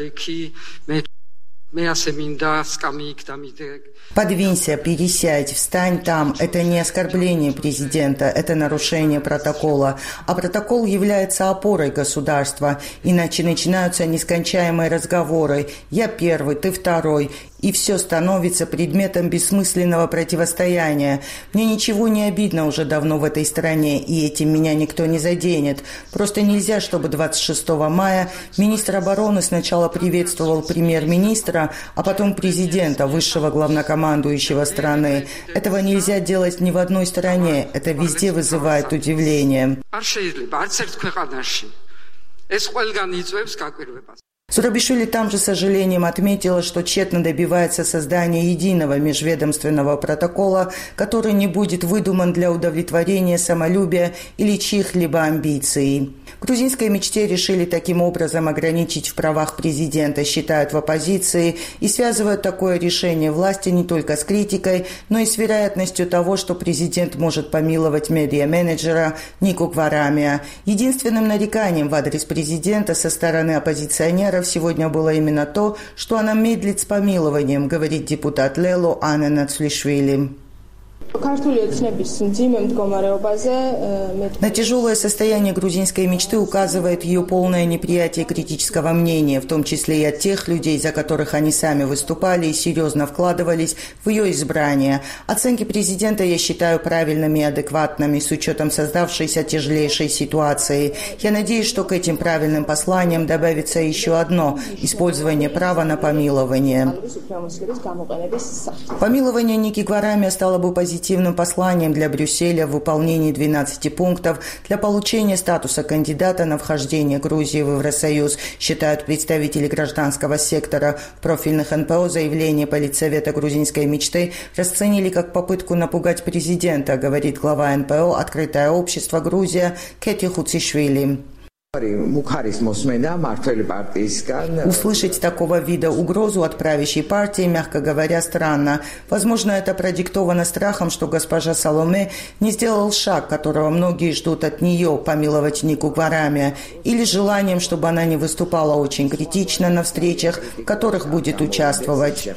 Подвинься, пересядь, встань там. Это не оскорбление президента, это нарушение протокола. А протокол является опорой государства. Иначе начинаются нескончаемые разговоры. Я первый, ты второй. И все становится предметом бессмысленного противостояния. Мне ничего не обидно уже давно в этой стране, и этим меня никто не заденет. Просто нельзя, чтобы 26 мая министр обороны сначала приветствовал премьер-министра, а потом президента, высшего главнокомандующего страны. Этого нельзя делать ни в одной стране. Это везде вызывает удивление. Зурабишвили там же с сожалением отметила, что тщетно добивается создания единого межведомственного протокола, который не будет выдуман для удовлетворения самолюбия или чьих-либо амбиций. Грузинской мечте решили таким образом ограничить в правах президента, считают в оппозиции, и связывают такое решение власти не только с критикой, но и с вероятностью того, что президент может помиловать медиа-менеджера Нику Гварамия. Единственным нареканием в адрес президента со стороны оппозиционеров сегодня было именно то, что она медлит с помилованием, говорит депутат Лело Анна Нацлишвили. На тяжелое состояние грузинской мечты указывает ее полное неприятие критического мнения, в том числе и от тех людей, за которых они сами выступали и серьезно вкладывались в ее избрание. Оценки президента я считаю правильными и адекватными с учетом создавшейся тяжелейшей ситуации. Я надеюсь, что к этим правильным посланиям добавится еще одно – использование права на помилование. Помилование Ники Гварамия стало бы позитивным посланием для Брюсселя в выполнении 12 пунктов для получения статуса кандидата на вхождение Грузии в Евросоюз, считают представители гражданского сектора. В профильных НПО заявление Политсовета грузинской мечты расценили как попытку напугать президента, говорит глава НПО «Открытое общество Грузия» Кэти Хуцишвили. Услышать такого вида угрозу от правящей партии, мягко говоря, странно. Возможно, это продиктовано страхом, что госпожа Саломе не сделал шаг, которого многие ждут от нее, помиловать Нику Гварамия, или желанием, чтобы она не выступала очень критично на встречах, в которых будет участвовать.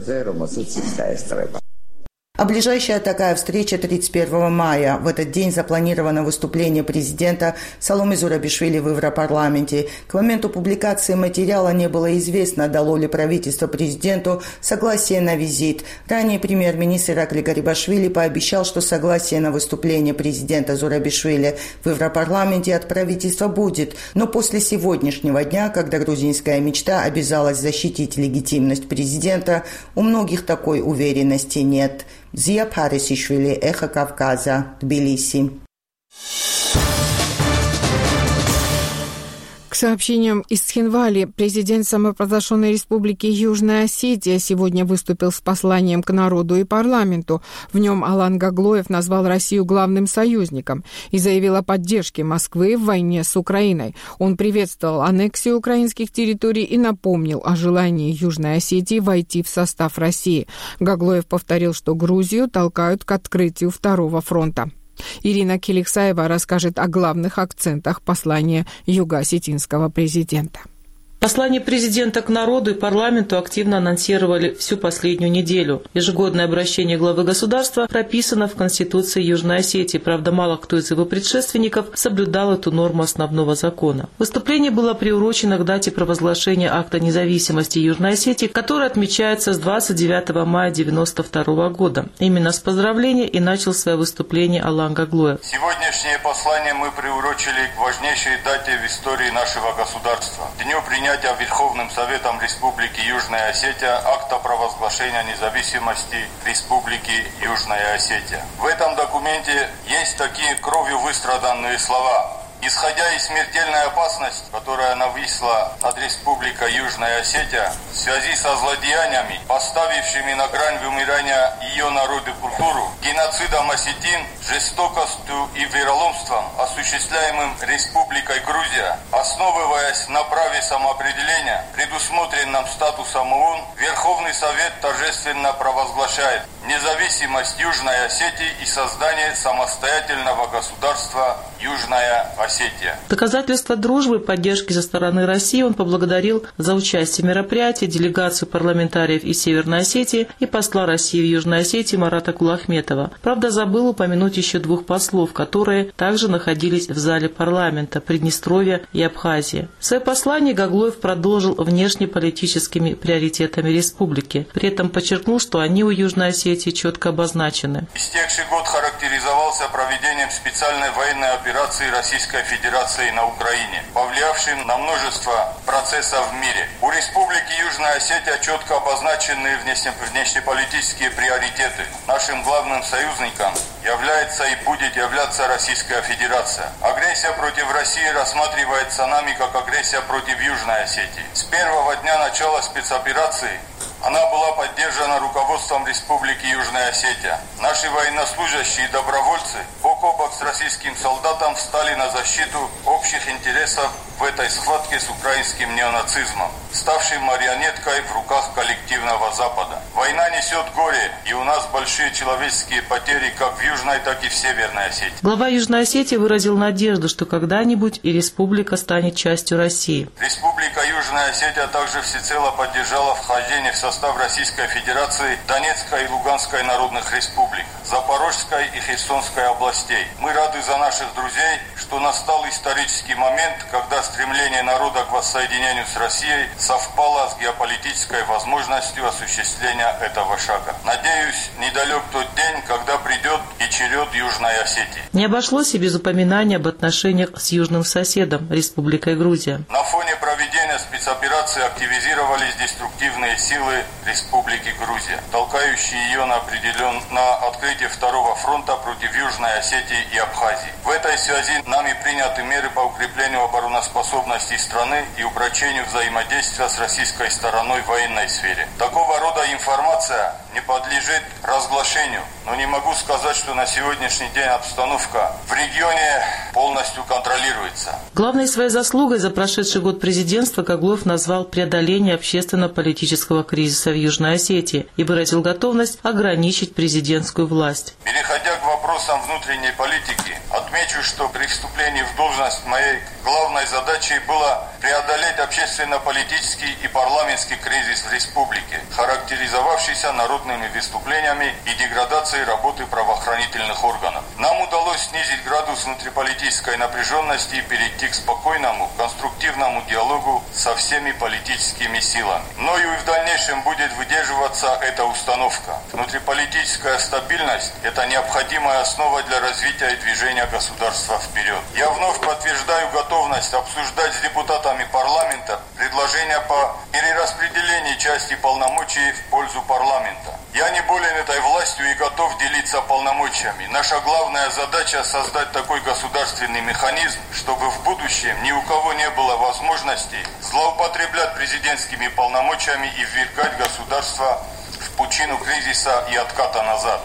А ближайшая такая встреча 31 мая. В этот день запланировано выступление президента Саломе Зурабишвили в Европарламенте. К моменту публикации материала не было известно, дало ли правительство президенту согласие на визит. Ранее премьер-министр Иракли Гарибашвили пообещал, что согласие на выступление президента Зурабишвили в Европарламенте от правительства будет. Но после сегодняшнего дня, когда грузинская мечта обязалась защитить легитимность президента, у многих такой уверенности нет. Зия Парисишвили, Эхо Кавказа, Тбилиси. К сообщениям из Цхинвали, президент самопровозглашенной республики Южная Осетия сегодня выступил с посланием к народу и парламенту. В нем Алан Гаглоев назвал Россию главным союзником и заявил о поддержке Москвы в войне с Украиной. Он приветствовал аннексию украинских территорий и напомнил о желании Южной Осетии войти в состав России. Гаглоев повторил, что Грузию толкают к открытию второго фронта. Ирина Келиксаева расскажет о главных акцентах послания юго-осетинского президента. Послание президента к народу и парламенту активно анонсировали всю последнюю неделю. Ежегодное обращение главы государства прописано в Конституции Южной Осетии. Правда, мало кто из его предшественников соблюдал эту норму основного закона. Выступление было приурочено к дате провозглашения акта независимости Южной Осетии, который отмечается с 29 мая 1992 года. Именно с поздравления и начал свое выступление Алан Гаглоев. Сегодняшнее послание мы приурочили к важнейшей дате в истории нашего государства – дню принятия Верховным Советом Республики Южная Осетия акта провозглашения независимости Республики Южная Осетия. В этом документе есть такие кровью выстраданные слова. Исходя из смертельной опасности, которая нависла над Республикой Южная Осетия в связи со злодеяниями, поставившими на грань вымирания ее народ и культуру, геноцидом осетин, жестокостью и вероломством, осуществляемым Республикой Грузия, основываясь на праве самоопределения, предусмотренном статусом ООН, Верховный Совет торжественно провозглашает независимость Южной Осетии и создание самостоятельного государства Южная Осетия. Доказательство дружбы и поддержки со стороны России он поблагодарил за участие в мероприятии делегацию парламентариев из Северной Осетии и посла России в Южной Осетии Марата Кулахметова. Правда, забыл упомянуть еще двух послов, которые также находились в зале парламента Приднестровья и Абхазии. В своем послании Гаглоев продолжил внешнеполитическими приоритетами республики. При этом подчеркнул, что они у Южной Осетии четко обозначены. Истекший год характеризовался проведением специальной военной операции Российской Федерации на Украине, повлиявшим на множество процессов в мире. У Республики Южная Осетия четко обозначены внешнеполитические приоритеты. Нашим главным союзником является и будет являться Российская Федерация. Агрессия против России рассматривается нами как агрессия против Южной Осетии. С первого дня начала спецоперации она была поддержана руководством Республики Южная Осетия. Наши военнослужащие и добровольцы бок о бок с российским солдатом встали на защиту общих интересов в этой схватке с украинским неонацизмом, ставшим марионеткой в руках коллективного Запада. Война несет горе, и у нас большие человеческие потери как в Южной, так и в Северной Осетии. Глава Южной Осетии выразил надежду, что когда-нибудь и республика станет частью России. Республика Южная Осетия также всецело поддержала вхождение в состав Российской Федерации Донецкой и Луганской народных республик, Запорожской и Херсонской областей. Мы рады за наших друзей, что настал исторический момент, когда стремление народа к воссоединению с Россией совпало с геополитической возможностью осуществления этого шага. Надеюсь, недалек тот день, когда придет и черед Южной Осетии. Не обошлось и без упоминания об отношениях с южным соседом, Республикой Грузия. На фоне проведения спецоперации активизировались деструктивные силы Республики Грузия, толкающие ее на открытие второго фронта против Южной Осетии и Абхазии. В этой связи нами приняты меры по укреплению обороноспособности страны и упрочению взаимодействия с российской стороной в военной сфере. Такого рода информация не подлежит разглашению, но не могу сказать, что на сегодняшний день обстановка в регионе полностью контролируется. Главной своей заслугой за прошедший год президентства Коглоев назвал преодоление общественно-политического кризиса в Южной Осетии и выразил готовность ограничить президентскую власть. Переходя к вопросам внутренней политики, отмечу, что при вступлении в должность моей главной задачей было преодолеть общественно-политический и парламентский кризис в республике, характеризовавшийся народными выступлениями и деградацией работы правоохранительных органов. Нам удалось снизить градус внутриполитической напряженности и перейти к спокойному, конструктивному диалогу со всеми политическими силами. Мною и в дальнейшем будет выдерживаться эта установка. Внутриполитическая стабильность – это необходимая основа для развития и движения государства вперед. Я вновь подтверждаю готовность обсуждать с депутатами парламента предложения по перераспределению части полномочий в пользу парламента. Я не болен этой властью и готов делиться полномочиями. Наша главная задача – создать такой государственный механизм, чтобы в будущем ни у кого не было возможности злоупотреблять президентскими полномочиями и ввергать государство в пучину кризиса и отката назад.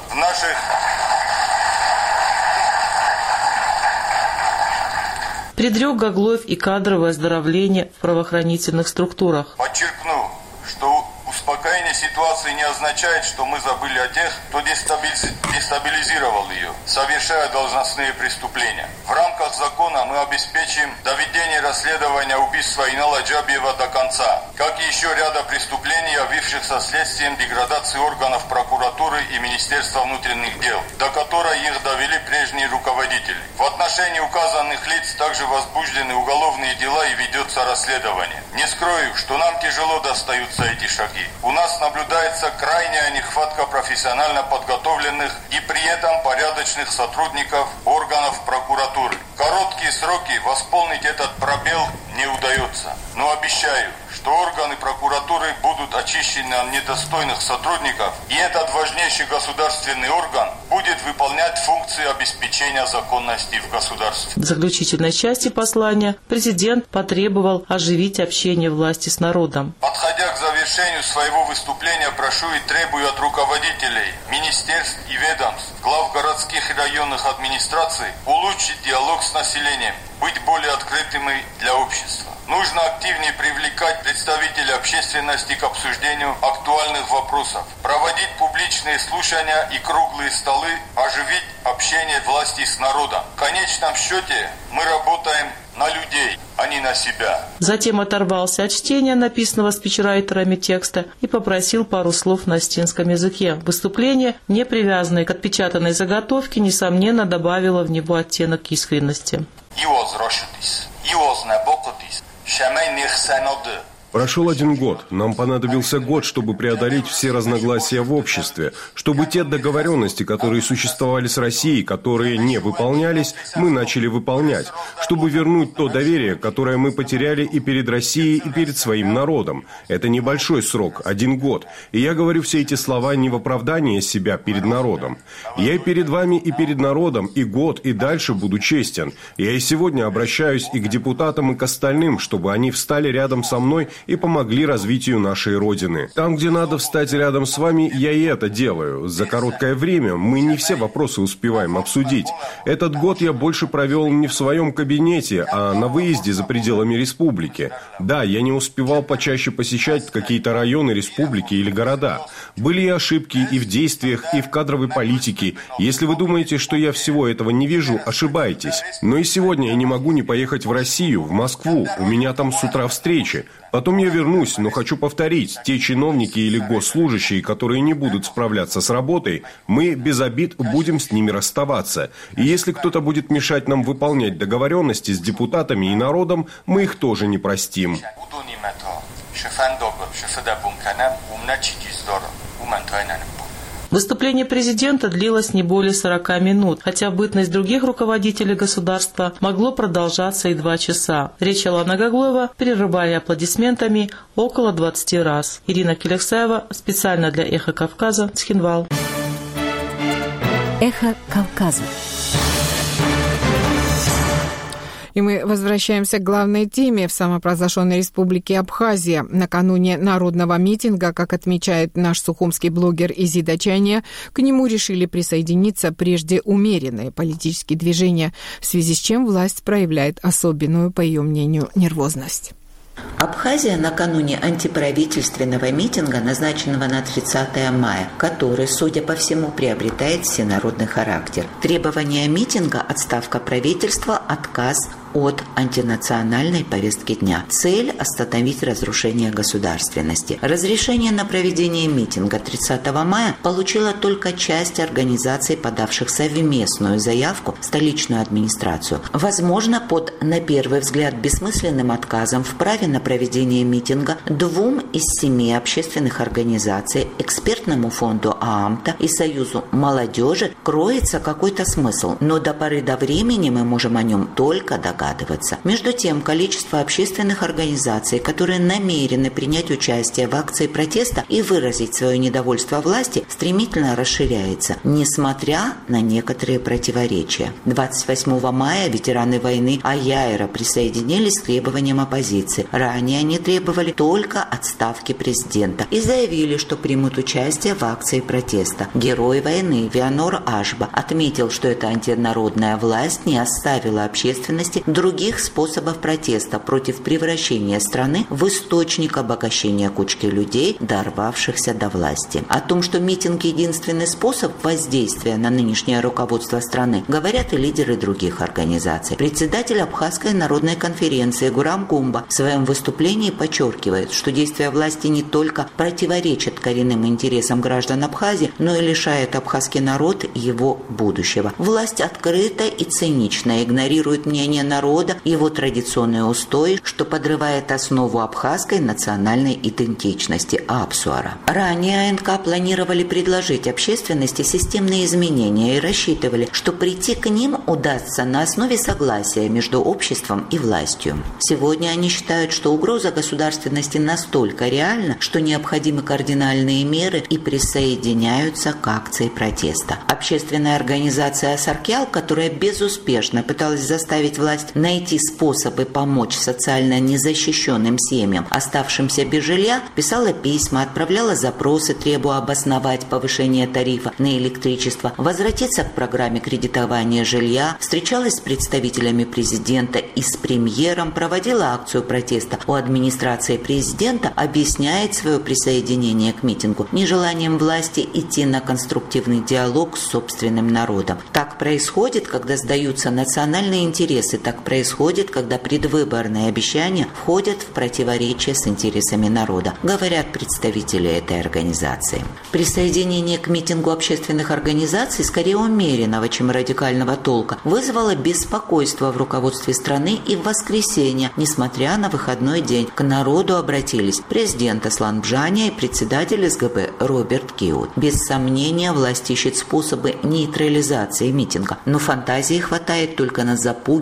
Предрек Коглоев и кадровое оздоровление в правоохранительных структурах. Подчеркну, что успокоение ситуации не означает, что мы забыли о тех, кто дестабилизировал ее, совершая должностные преступления. В рамках закона мы обеспечим доведение расследования убийства Инала Джабиева до конца, как и еще ряда преступлений, явившихся следствием деградации органов прокуратуры и Министерства внутренних дел, до которой их довели прежние руководители. В отношении указанных лиц также возбуждены уголовные дела и ведется расследование. Не скрою, что нам тяжело достаются эти шаги. У нас наблюдается крайняя нехватка профессионально подготовленных и при этом порядочных сотрудников органов прокуратуры. В короткие сроки восполнить этот пробел не удается. Но обещаю, что органы прокуратуры будут очищены от недостойных сотрудников, и этот важнейший государственный орган будет выполнять функции обеспечения законности в государстве. В заключительной части послания президент потребовал оживить общение власти с народом. Подходя к завершению своего выступления, прошу и требую от руководителей министерств и ведомств, глав городских и районных администраций улучшить диалог с населением, быть более открытыми для общества. Нужно активнее привлекать представителей общественности к обсуждению актуальных вопросов, проводить публичные слушания и круглые столы, оживить общение власти с народом. В конечном счете мы работаем на людей, а не на себя. Затем оторвался от чтения написанного спичрайтерами текста и попросил пару слов на остинском языке. Выступление, не привязанное к отпечатанной заготовке, несомненно добавило в него оттенок искренности. Прошел 1 год. Нам понадобился год, чтобы преодолеть все разногласия в обществе, чтобы те договоренности, которые существовали с Россией, которые не выполнялись, мы начали выполнять, чтобы вернуть то доверие, которое мы потеряли и перед Россией, и перед своим народом. Это небольшой срок, 1 год. И я говорю все эти слова не в оправдании себя перед народом. Я и перед вами, и перед народом, и год, и дальше буду честен. Я и сегодня обращаюсь и к депутатам, и к остальным, чтобы они встали рядом со мной и помогли развитию нашей Родины. Там, где надо встать рядом с вами, я и это делаю. За короткое время мы не все вопросы успеваем обсудить. Этот год я больше провел не в своем кабинете, а на выезде за пределами республики. Да, я не успевал почаще посещать какие-то районы республики или города. Были и ошибки и в действиях, и в кадровой политике. Если вы думаете, что я всего этого не вижу, ошибаетесь. Но и сегодня я не могу не поехать в Россию, в Москву. У меня там с утра встречи. Потом я вернусь, но хочу повторить, те чиновники или госслужащие, которые не будут справляться с работой, мы без обид будем с ними расставаться. И если кто-то будет мешать нам выполнять договоренности с депутатами и народом, мы их тоже не простим. Выступление президента длилось не более 40 минут, хотя в бытность других руководителей государства могло продолжаться и 2 часа. Речь Алана Гаглоева прерывали аплодисментами около 20 раз. Ирина Келексаева специально для «Эхо Кавказа», Цхинвал. «Эхо Кавказа». И мы возвращаемся к главной теме в самопровозглашенной республике Абхазия. Накануне народного митинга, как отмечает наш сухумский блогер Изида Чайния, к нему решили присоединиться прежде умеренные политические движения, в связи с чем власть проявляет особенную, по ее мнению, нервозность. Абхазия накануне антиправительственного митинга, назначенного на 30 мая, который, судя по всему, приобретает всенародный характер. Требования митинга – отставка правительства, отказ от антинациональной повестки дня. Цель – остановить разрушение государственности. Разрешение на проведение митинга 30 мая получила только часть организаций, подавших совместную заявку в столичную администрацию. Возможно, под, на первый взгляд, бессмысленным отказом в праве на проведение митинга 2 из 7 общественных организаций, экспертному фонду ААМТа и Союзу молодежи кроется какой-то смысл, но до поры до времени мы можем о нем только догадываться. Между тем, количество общественных организаций, которые намерены принять участие в акции протеста и выразить свое недовольство власти, стремительно расширяется, несмотря на некоторые противоречия. 28 мая ветераны войны Аяйра присоединились к требованиям оппозиции. Ранее они требовали только отставки президента и заявили, что примут участие в акции протеста. Герой войны Вианор Ашба отметил, что эта антинародная власть не оставила общественности других способов протеста против превращения страны в источник обогащения кучки людей, дорвавшихся до власти. О том, что митинг – единственный способ воздействия на нынешнее руководство страны, говорят и лидеры других организаций. Председатель Абхазской народной конференции Гурам Гумба в своем выступлении подчеркивает, что действия власти не только противоречат коренным интересам граждан Абхазии, но и лишает абхазский народ его будущего. Власть открыто и цинично игнорирует мнение народа, его традиционные устои, что подрывает основу абхазской национальной идентичности Апсуара. Ранее АНК планировали предложить общественности системные изменения и рассчитывали, что прийти к ним удастся на основе согласия между обществом и властью. Сегодня они считают, что угроза государственности настолько реальна, что необходимы кардинальные меры и присоединяются к акции протеста. Общественная организация «Асаркял», которая безуспешно пыталась заставить власть найти способы помочь социально незащищенным семьям, оставшимся без жилья, писала письма, отправляла запросы, требуя обосновать повышение тарифа на электричество, возвратиться к программе кредитования жилья, встречалась с представителями президента и с премьером, проводила акцию протеста у администрации президента, объясняет свое присоединение к митингу нежеланием власти идти на конструктивный диалог с собственным народом. Так происходит, когда сдаются национальные интересы, так происходит, когда предвыборные обещания входят в противоречие с интересами народа, говорят представители этой организации. Присоединение к митингу общественных организаций, скорее умеренного, чем радикального толка, вызвало беспокойство в руководстве страны, и в воскресенье, несмотря на выходной день, к народу обратились президент Аслан Бжаня и председатель СГБ Роберт Киут. Без сомнения, власть ищет способы нейтрализации митинга, но фантазии хватает только на запугивание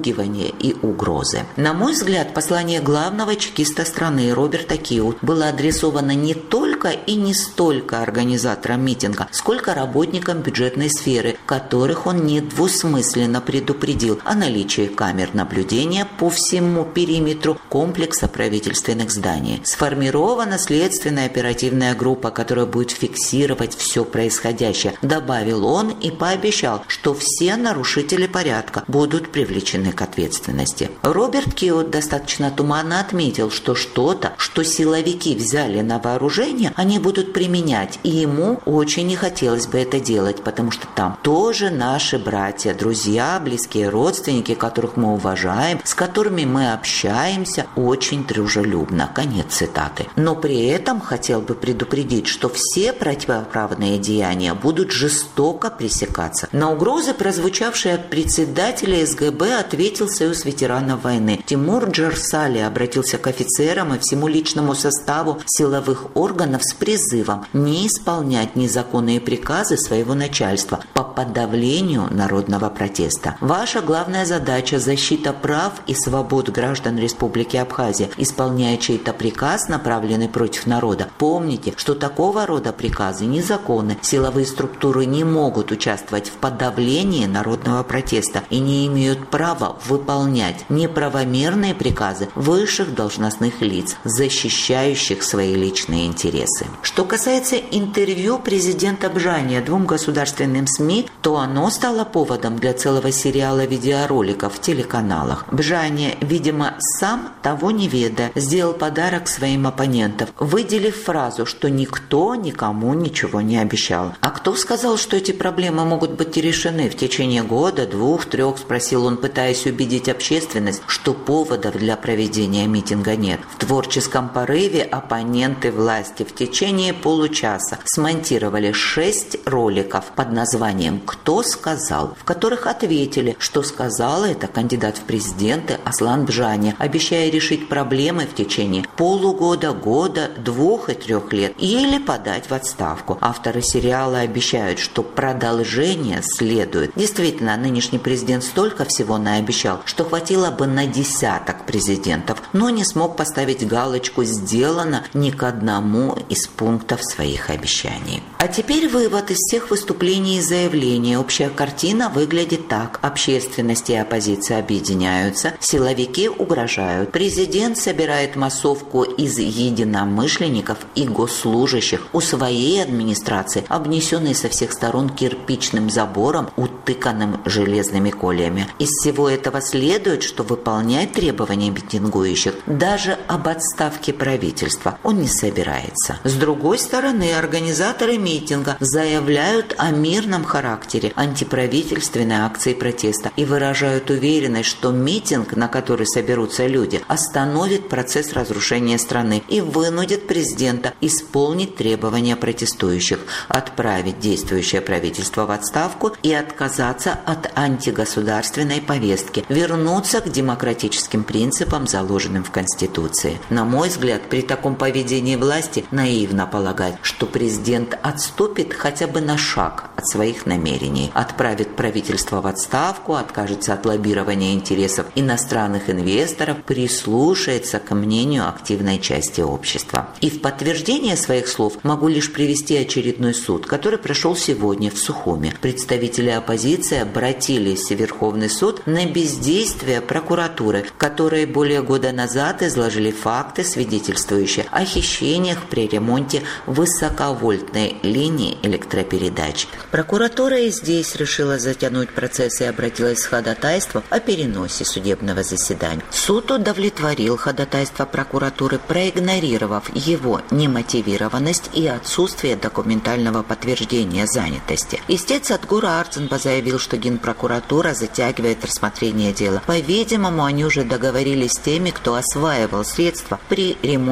давление и угрозы. На мой взгляд, послание главного чекиста страны Роберта Киут было адресовано не только и не столько организаторам митинга, сколько работникам бюджетной сферы, которых он недвусмысленно предупредил о наличии камер наблюдения по всему периметру комплекса правительственных зданий. Сформирована следственная оперативная группа, которая будет фиксировать все происходящее, добавил он и пообещал, что все нарушители порядка будут привлечены к ответственности. Роберт Киут достаточно туманно отметил, что что-то, что силовики взяли на вооружение, они будут применять, и ему очень не хотелось бы это делать, потому что там тоже наши братья, друзья, близкие родственники, которых мы уважаем, с которыми мы общаемся очень дружелюбно. Конец цитаты. Но при этом хотел бы предупредить, что все противоправные деяния будут жестоко пресекаться. На угрозы, прозвучавшие от председателя СГБ, ответил Союз ветеранов войны. Тимур Джарсали обратился к офицерам и всему личному составу силовых органов с призывом не исполнять незаконные приказы своего начальства по подавлению народного протеста. Ваша главная задача – защита прав и свобод граждан Республики Абхазия. Исполняя чей-то приказ, направленный против народа, помните, что такого рода приказы незаконны. Силовые структуры не могут участвовать в подавлении народного протеста и не имеют права выполнять неправомерные приказы высших должностных лиц, защищающих свои личные интересы. Что касается интервью президента Бжания 2 государственным СМИ, то оно стало поводом для целого сериала видеороликов в телеканалах. Бжания, видимо, сам того не ведая, сделал подарок своим оппонентам, выделив фразу, что никто никому ничего не обещал. А кто сказал, что эти проблемы могут быть решены в течение года, 2-3, спросил он, пытаясь убедить общественность, что поводов для проведения митинга нет. В творческом порыве оппоненты власти в течение получаса смонтировали 6 роликов под названием «Кто сказал?», в которых ответили, что сказал это кандидат в президенты Аслан Бжания, обещая решить проблемы в течение полугода, года, 2 и 3 лет или подать в отставку. Авторы сериала обещают, что продолжение следует. Действительно, нынешний президент столько всего наобещал, что хватило бы на десяток президентов, но не смог поставить галочку «Сделано» ни к одному из пунктов своих обещаний. А теперь вывод из всех выступлений и заявлений. Общая картина выглядит так. Общественность и оппозиция объединяются, силовики угрожают. Президент собирает массовку из единомышленников и госслужащих у своей администрации, обнесенной со всех сторон кирпичным забором, утыканным железными кольями. Из всего этого следует, что выполнять требования митингующих даже об отставке правительства он не собирается. С другой стороны, организаторы митинга заявляют о мирном характере антиправительственной акции протеста и выражают уверенность, что митинг, на который соберутся люди, остановит процесс разрушения страны и вынудит президента исполнить требования протестующих, отправить действующее правительство в отставку и отказаться от антигосударственной повестки, вернуться к демократическим принципам, заложенным в Конституции. На мой взгляд, при таком поведении власти наивно полагать, что президент отступит хотя бы на шаг от своих намерений, отправит правительство в отставку, откажется от лоббирования интересов иностранных инвесторов, прислушается к мнению активной части общества. И в подтверждение своих слов могу лишь привести очередной суд, который прошел сегодня в Сухуми. Представители оппозиции обратились в Верховный суд на бездействие прокуратуры, которые более года назад изложили факты, свидетельствующие о хищениях при ремонте высоковольтной линии электропередач. Прокуратура и здесь решила затянуть процесс и обратилась с ходатайством о переносе судебного заседания. Суд удовлетворил ходатайство прокуратуры, проигнорировав его немотивированность и отсутствие документального подтверждения занятости. Истец Садгура Арценба заявил, что Генпрокуратура затягивает рассмотрение дела. По-видимому, они уже договорились с теми, кто осваивал средства при ремонте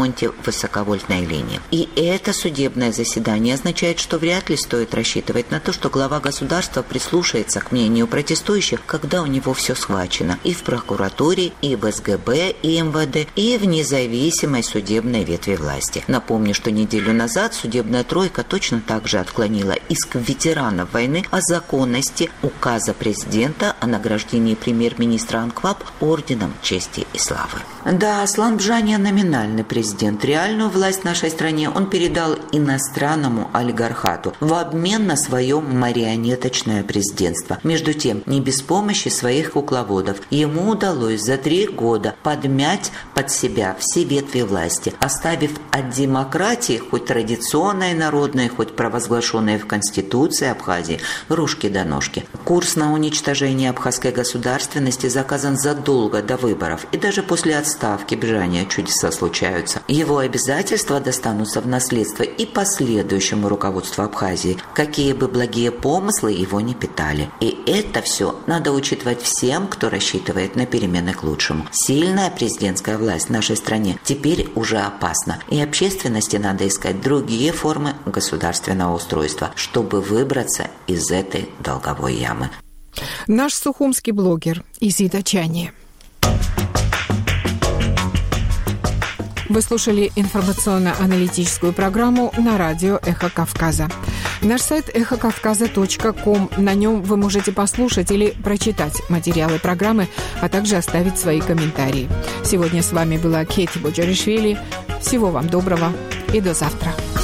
высоковольтной линии. И это судебное заседание означает, что вряд ли стоит рассчитывать на то, что глава государства прислушается к мнению протестующих, когда у него все схвачено и в прокуратуре, и в СГБ, и МВД, и в независимой судебной ветви власти. Напомню, что неделю назад судебная тройка точно так же отклонила иск ветеранов войны о законности указа президента о награждении премьер-министра Анкваб орденом чести и славы. Да, Аслан Бжанян номинальный президент. Реальную власть в нашей стране он передал иностранному олигархату в обмен на свое марионеточное президентство. Между тем, не без помощи своих кукловодов ему удалось за 3 года подмять под себя все ветви власти, оставив от демократии, хоть традиционной народной, хоть провозглашенной в Конституции Абхазии, ружки до ножки. Курс на уничтожение абхазской государственности заказан задолго до выборов, и даже после отставки Бжаня чудеса случаются. Его обязательства достанутся в наследство и последующему руководству Абхазии, какие бы благие помыслы его не питали. И это все надо учитывать всем, кто рассчитывает на перемены к лучшему. Сильная президентская власть в нашей стране теперь уже опасна, и общественности надо искать другие формы государственного устройства, чтобы выбраться из этой долговой ямы. Наш сухумский блогер Изида Чани. Вы слушали информационно-аналитическую программу на радио «Эхо Кавказа». Наш сайт эхокавказа.ком. На нем вы можете послушать или прочитать материалы программы, а также оставить свои комментарии. Сегодня с вами была Кети Боджаришвили. Всего вам доброго и до завтра.